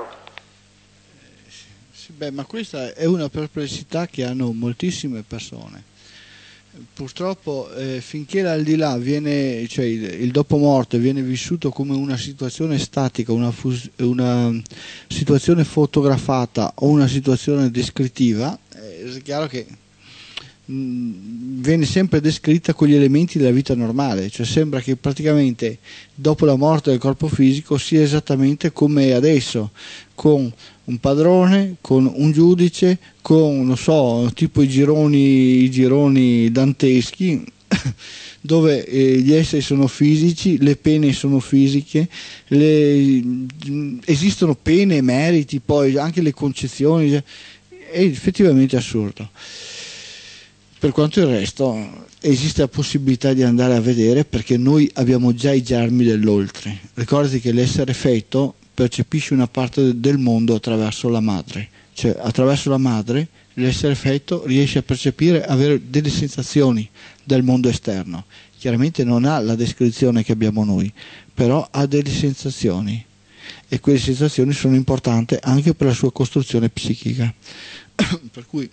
Sì, beh, ma questa è una perplessità che hanno moltissime persone. Purtroppo eh, finché l'aldilà viene, cioè il, il dopo morte viene vissuto come una situazione statica, una, fus- una situazione fotografata o una situazione descrittiva, eh, è chiaro che mh, viene sempre descritta con gli elementi della vita normale, cioè sembra che praticamente dopo la morte del corpo fisico sia esattamente come adesso, con un padrone, con un giudice, con, non so, tipo i gironi, i gironi danteschi, dove eh, gli esseri sono fisici, le pene sono fisiche, le, esistono pene e meriti, poi anche le concezioni, è effettivamente assurdo. Per quanto il resto, esiste la possibilità di andare a vedere, perché noi abbiamo già i germi dell'oltre. Ricordati che l'essere feto percepisce una parte del mondo attraverso la madre, cioè attraverso la madre l'essere feto riesce a percepire, avere delle sensazioni del mondo esterno. Chiaramente non ha la descrizione che abbiamo noi, però ha delle sensazioni e quelle sensazioni sono importanti anche per la sua costruzione psichica. Per cui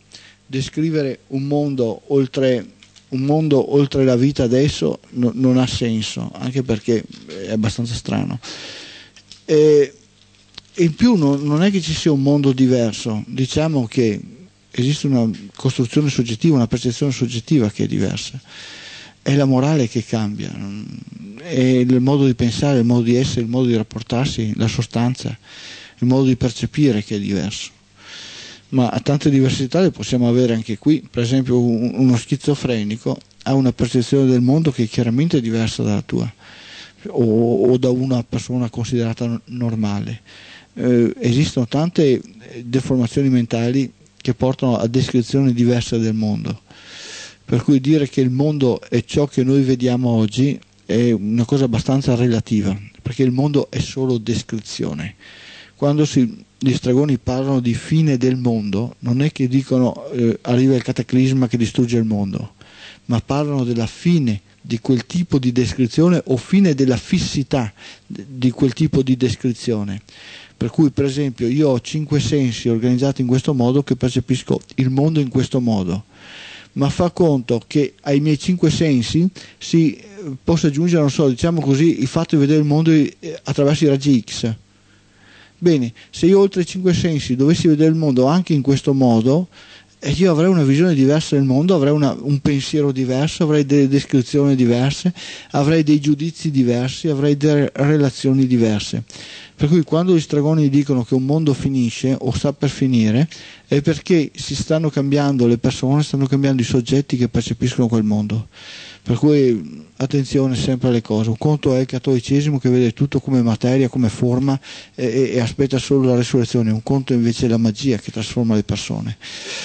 descrivere un mondo oltre, un mondo oltre la vita adesso no, non ha senso, anche perché è abbastanza strano. E, in più non, non è che ci sia un mondo diverso, diciamo che esiste una costruzione soggettiva, una percezione soggettiva che è diversa, è la morale che cambia, è il modo di pensare, il modo di essere, il modo di rapportarsi, la sostanza, il modo di percepire che è diverso. Ma a tante diversità le possiamo avere anche qui. Per esempio uno schizofrenico ha una percezione del mondo che è chiaramente diversa dalla tua o, o da una persona considerata normale. Eh, esistono tante deformazioni mentali che portano a descrizioni diverse del mondo, per cui dire che il mondo è ciò che noi vediamo oggi è una cosa abbastanza relativa, perché il mondo è solo descrizione. Quando si, gli stregoni parlano di fine del mondo, non è che dicono eh, arriva il cataclisma che distrugge il mondo, ma parlano della fine di quel tipo di descrizione o fine della fissità di quel tipo di descrizione. Per cui, per esempio, io ho cinque sensi organizzati in questo modo che percepisco il mondo in questo modo, ma fa conto che ai miei cinque sensi si possa aggiungere, non so, diciamo così, il fatto di vedere il mondo attraverso i raggi X. Bene, se io oltre i cinque sensi dovessi vedere il mondo anche in questo modo, io avrei una visione diversa del mondo, avrei una, un pensiero diverso, avrei delle descrizioni diverse, avrei dei giudizi diversi, avrei delle relazioni diverse. Per cui quando gli stregoni dicono che un mondo finisce o sta per finire è perché si stanno cambiando le persone, stanno cambiando i soggetti che percepiscono quel mondo. Per cui attenzione sempre alle cose. Un conto è il cattolicesimo che vede tutto come materia, come forma e, e aspetta solo la resurrezione, un conto invece è la magia che trasforma le persone.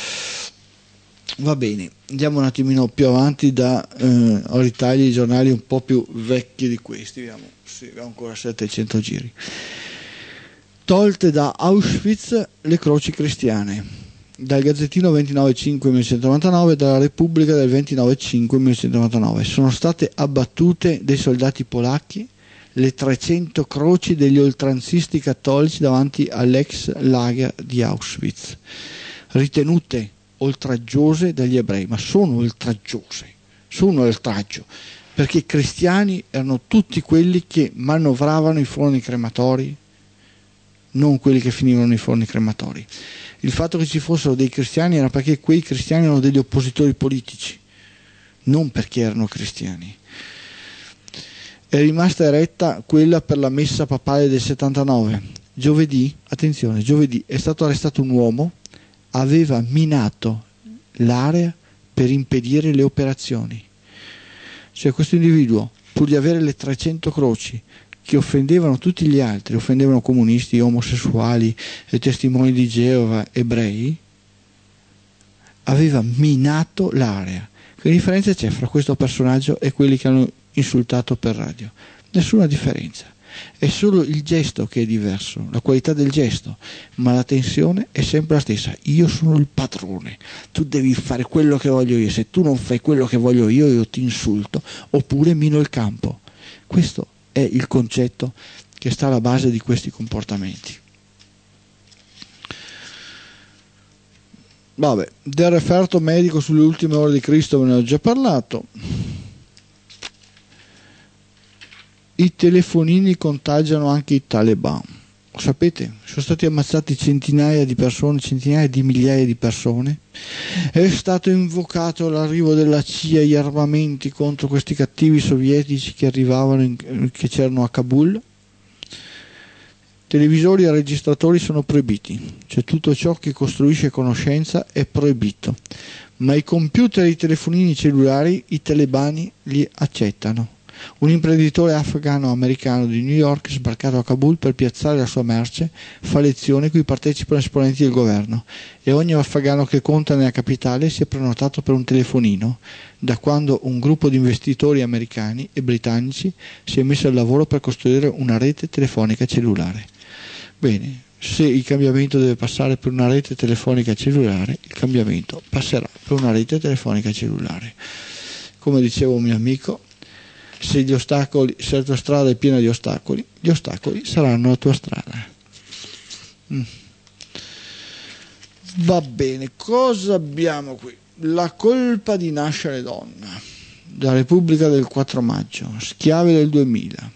Va bene, andiamo un attimino più avanti da eh, ritagli i giornali un po' più vecchi di questi, vediamo, sì, abbiamo ancora settecento giri. Tolte da Auschwitz le croci cristiane, dal Gazzettino ventinove cinque millenovecentonovantanove e dalla Repubblica del ventinove cinque millenovecentonovantanove. Sono state abbattute dai soldati polacchi le trecento croci degli oltranzisti cattolici davanti all'ex lager di Auschwitz, ritenute oltraggiose dagli ebrei, ma sono oltraggiose, sono oltraggio, perché i cristiani erano tutti quelli che manovravano i forni crematori, non quelli che finivano nei forni crematori. Il fatto che ci fossero dei cristiani era perché quei cristiani erano degli oppositori politici, non perché erano cristiani. È rimasta eretta quella per la messa papale del settantanove. Giovedì, attenzione, giovedì è stato arrestato un uomo, aveva minato l'area per impedire le operazioni. Cioè questo individuo, pur di avere le trecento croci che offendevano tutti gli altri, offendevano comunisti, omosessuali, testimoni di Geova, ebrei, aveva minato l'area. Che differenza c'è fra questo personaggio e quelli che hanno insultato per radio? Nessuna differenza. È solo il gesto che è diverso, la qualità del gesto, ma la tensione è sempre la stessa. Io sono il padrone, tu devi fare quello che voglio io, se tu non fai quello che voglio io, io ti insulto oppure mino il campo. Questo è il concetto che sta alla base di questi comportamenti. Vabbè, del referto medico sulle ultime ore di Cristo ve ne ho già parlato. I telefonini contagiano anche i talebani. Sapete, sono stati ammazzati centinaia di persone, centinaia di migliaia di persone. È stato invocato l'arrivo della C I A, gli armamenti contro questi cattivi sovietici che arrivavano, in, che c'erano a Kabul. Televisori e registratori sono proibiti, cioè tutto ciò che costruisce conoscenza è proibito. Ma i computer e i telefonini cellulari i talebani li accettano. Un imprenditore afgano-americano di New York, sbarcato a Kabul per piazzare la sua merce, fa lezione cui partecipano esponenti del governo e ogni afgano che conta nella capitale si è prenotato per un telefonino, da quando un gruppo di investitori americani e britannici si è messo al lavoro per costruire una rete telefonica cellulare. Bene, se il cambiamento deve passare per una rete telefonica cellulare, il cambiamento passerà per una rete telefonica cellulare. Come diceva un mio amico, se gli ostacoli, se la tua strada è piena di ostacoli, gli ostacoli saranno la tua strada. Mm. Va bene, cosa abbiamo qui? La colpa di nascere donna, da Repubblica del quattro maggio, Schiave del duemila.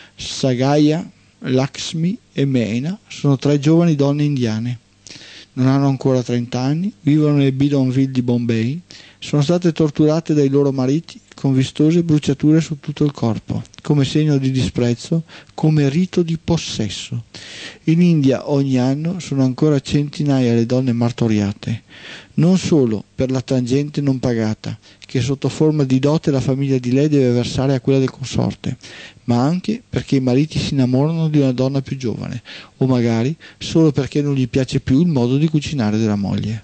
Sagaya, Lakshmi e Meena sono tre giovani donne indiane. Non hanno ancora trenta anni, vivono nel Bidonville di Bombay, sono state torturate dai loro mariti con vistose bruciature su tutto il corpo, come segno di disprezzo, come rito di possesso. In India ogni anno sono ancora centinaia le donne martoriate, non solo per la tangente non pagata, che sotto forma di dote la famiglia di lei deve versare a quella del consorte, ma anche perché i mariti si innamorano di una donna più giovane, o magari solo perché non gli piace più il modo di cucinare della moglie.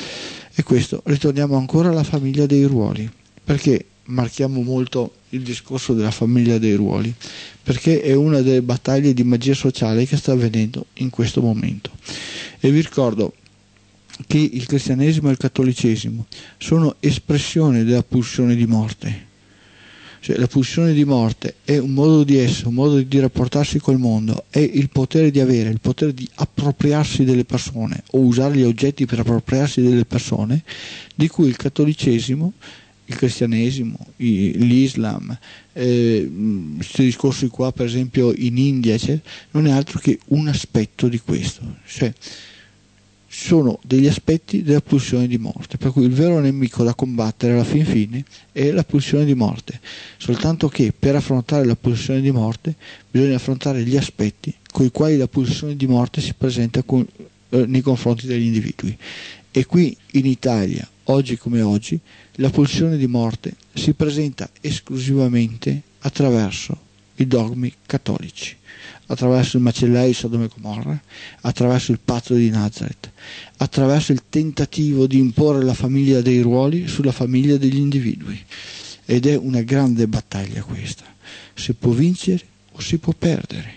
E questo, ritorniamo ancora alla famiglia dei ruoli, perché marchiamo molto il discorso della famiglia dei ruoli, perché è una delle battaglie di magia sociale che sta avvenendo in questo momento. E vi ricordo che il cristianesimo e il cattolicesimo sono espressione della pulsione di morte. Cioè, la pulsione di morte è un modo di essere, un modo di rapportarsi col mondo, è il potere di avere, il potere di appropriarsi delle persone o usare gli oggetti per appropriarsi delle persone, di cui il cattolicesimo, il cristianesimo, l'Islam, eh, questi discorsi qua per esempio in India, cioè, non è altro che un aspetto di questo, cioè sono degli aspetti della pulsione di morte, per cui il vero nemico da combattere alla fin fine è la pulsione di morte, soltanto che per affrontare la pulsione di morte bisogna affrontare gli aspetti con i quali la pulsione di morte si presenta con, eh, nei confronti degli individui. E qui in Italia, oggi come oggi, la pulsione di morte si presenta esclusivamente attraverso i dogmi cattolici, attraverso il macellaio di Sodoma e Gomorra, attraverso il patto di Nazareth, attraverso il tentativo di imporre la famiglia dei ruoli sulla famiglia degli individui. Ed è una grande battaglia questa. Si può vincere o si può perdere.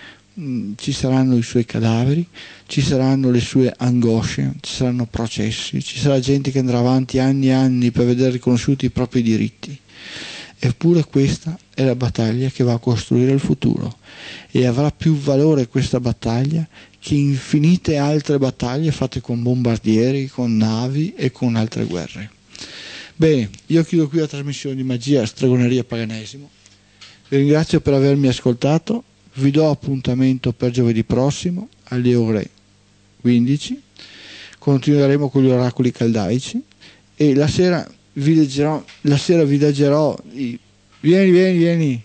Ci saranno i suoi cadaveri, ci saranno le sue angosce, ci saranno processi, ci sarà gente che andrà avanti anni e anni per vedere riconosciuti i propri diritti. Eppure questa è la battaglia che va a costruire il futuro, e avrà più valore questa battaglia che infinite altre battaglie fatte con bombardieri, con navi e con altre guerre. Bene, io chiudo qui la trasmissione di Magia, Stregoneria e Paganesimo. Vi ringrazio per avermi ascoltato, vi do appuntamento per giovedì prossimo alle ore quindici, continueremo con gli oracoli caldaici e la sera vi leggerò, la sera vi leggerò i, vieni vieni vieni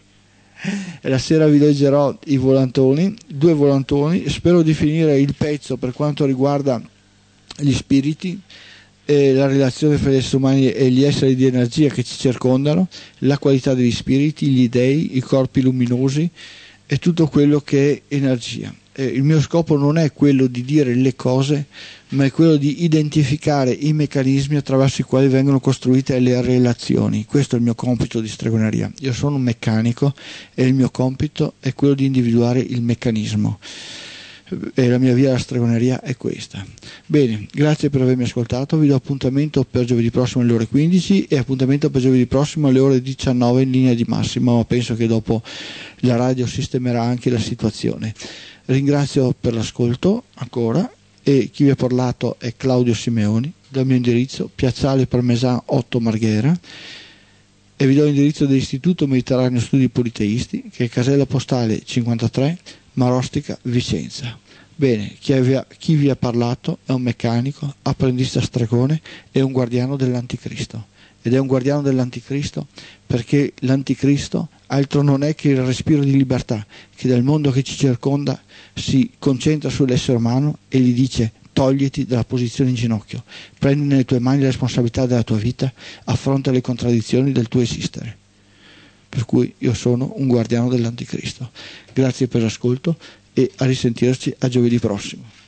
e la sera vi leggerò i volantoni, due volantoni. Spero di finire il pezzo per quanto riguarda gli spiriti, e la relazione fra gli esseri umani e gli esseri di energia che ci circondano, la qualità degli spiriti, gli dei, i corpi luminosi e tutto quello che è energia. Eh, il mio scopo non è quello di dire le cose, ma è quello di identificare i meccanismi attraverso i quali vengono costruite le relazioni. Questo è il mio compito di stregoneria. Io sono un meccanico e il mio compito è quello di individuare il meccanismo. E la mia via alla stregoneria è questa. Bene, grazie per avermi ascoltato, vi do appuntamento per giovedì prossimo alle ore quindici e appuntamento per giovedì prossimo alle ore diciannove in linea di massima, ma penso che dopo la radio sistemerà anche la situazione. Ringrazio per l'ascolto ancora, e chi vi ha parlato è Claudio Simeoni, dal mio indirizzo Piazzale Parmesan otto Marghera, e vi do l'indirizzo dell'Istituto Mediterraneo Studi Politeisti, che è casella postale cinquantatré Marostica, Vicenza. Bene, chi vi, ha, chi vi ha parlato è un meccanico, apprendista stregone e un guardiano dell'Anticristo. Ed è un guardiano dell'Anticristo perché l'Anticristo altro non è che il respiro di libertà che dal mondo che ci circonda si concentra sull'essere umano e gli dice: togliti dalla posizione in ginocchio, prendi nelle tue mani la responsabilità della tua vita, affronta le contraddizioni del tuo esistere. Per cui io sono un guardiano dell'Anticristo. Grazie per l'ascolto e a risentirci a giovedì prossimo.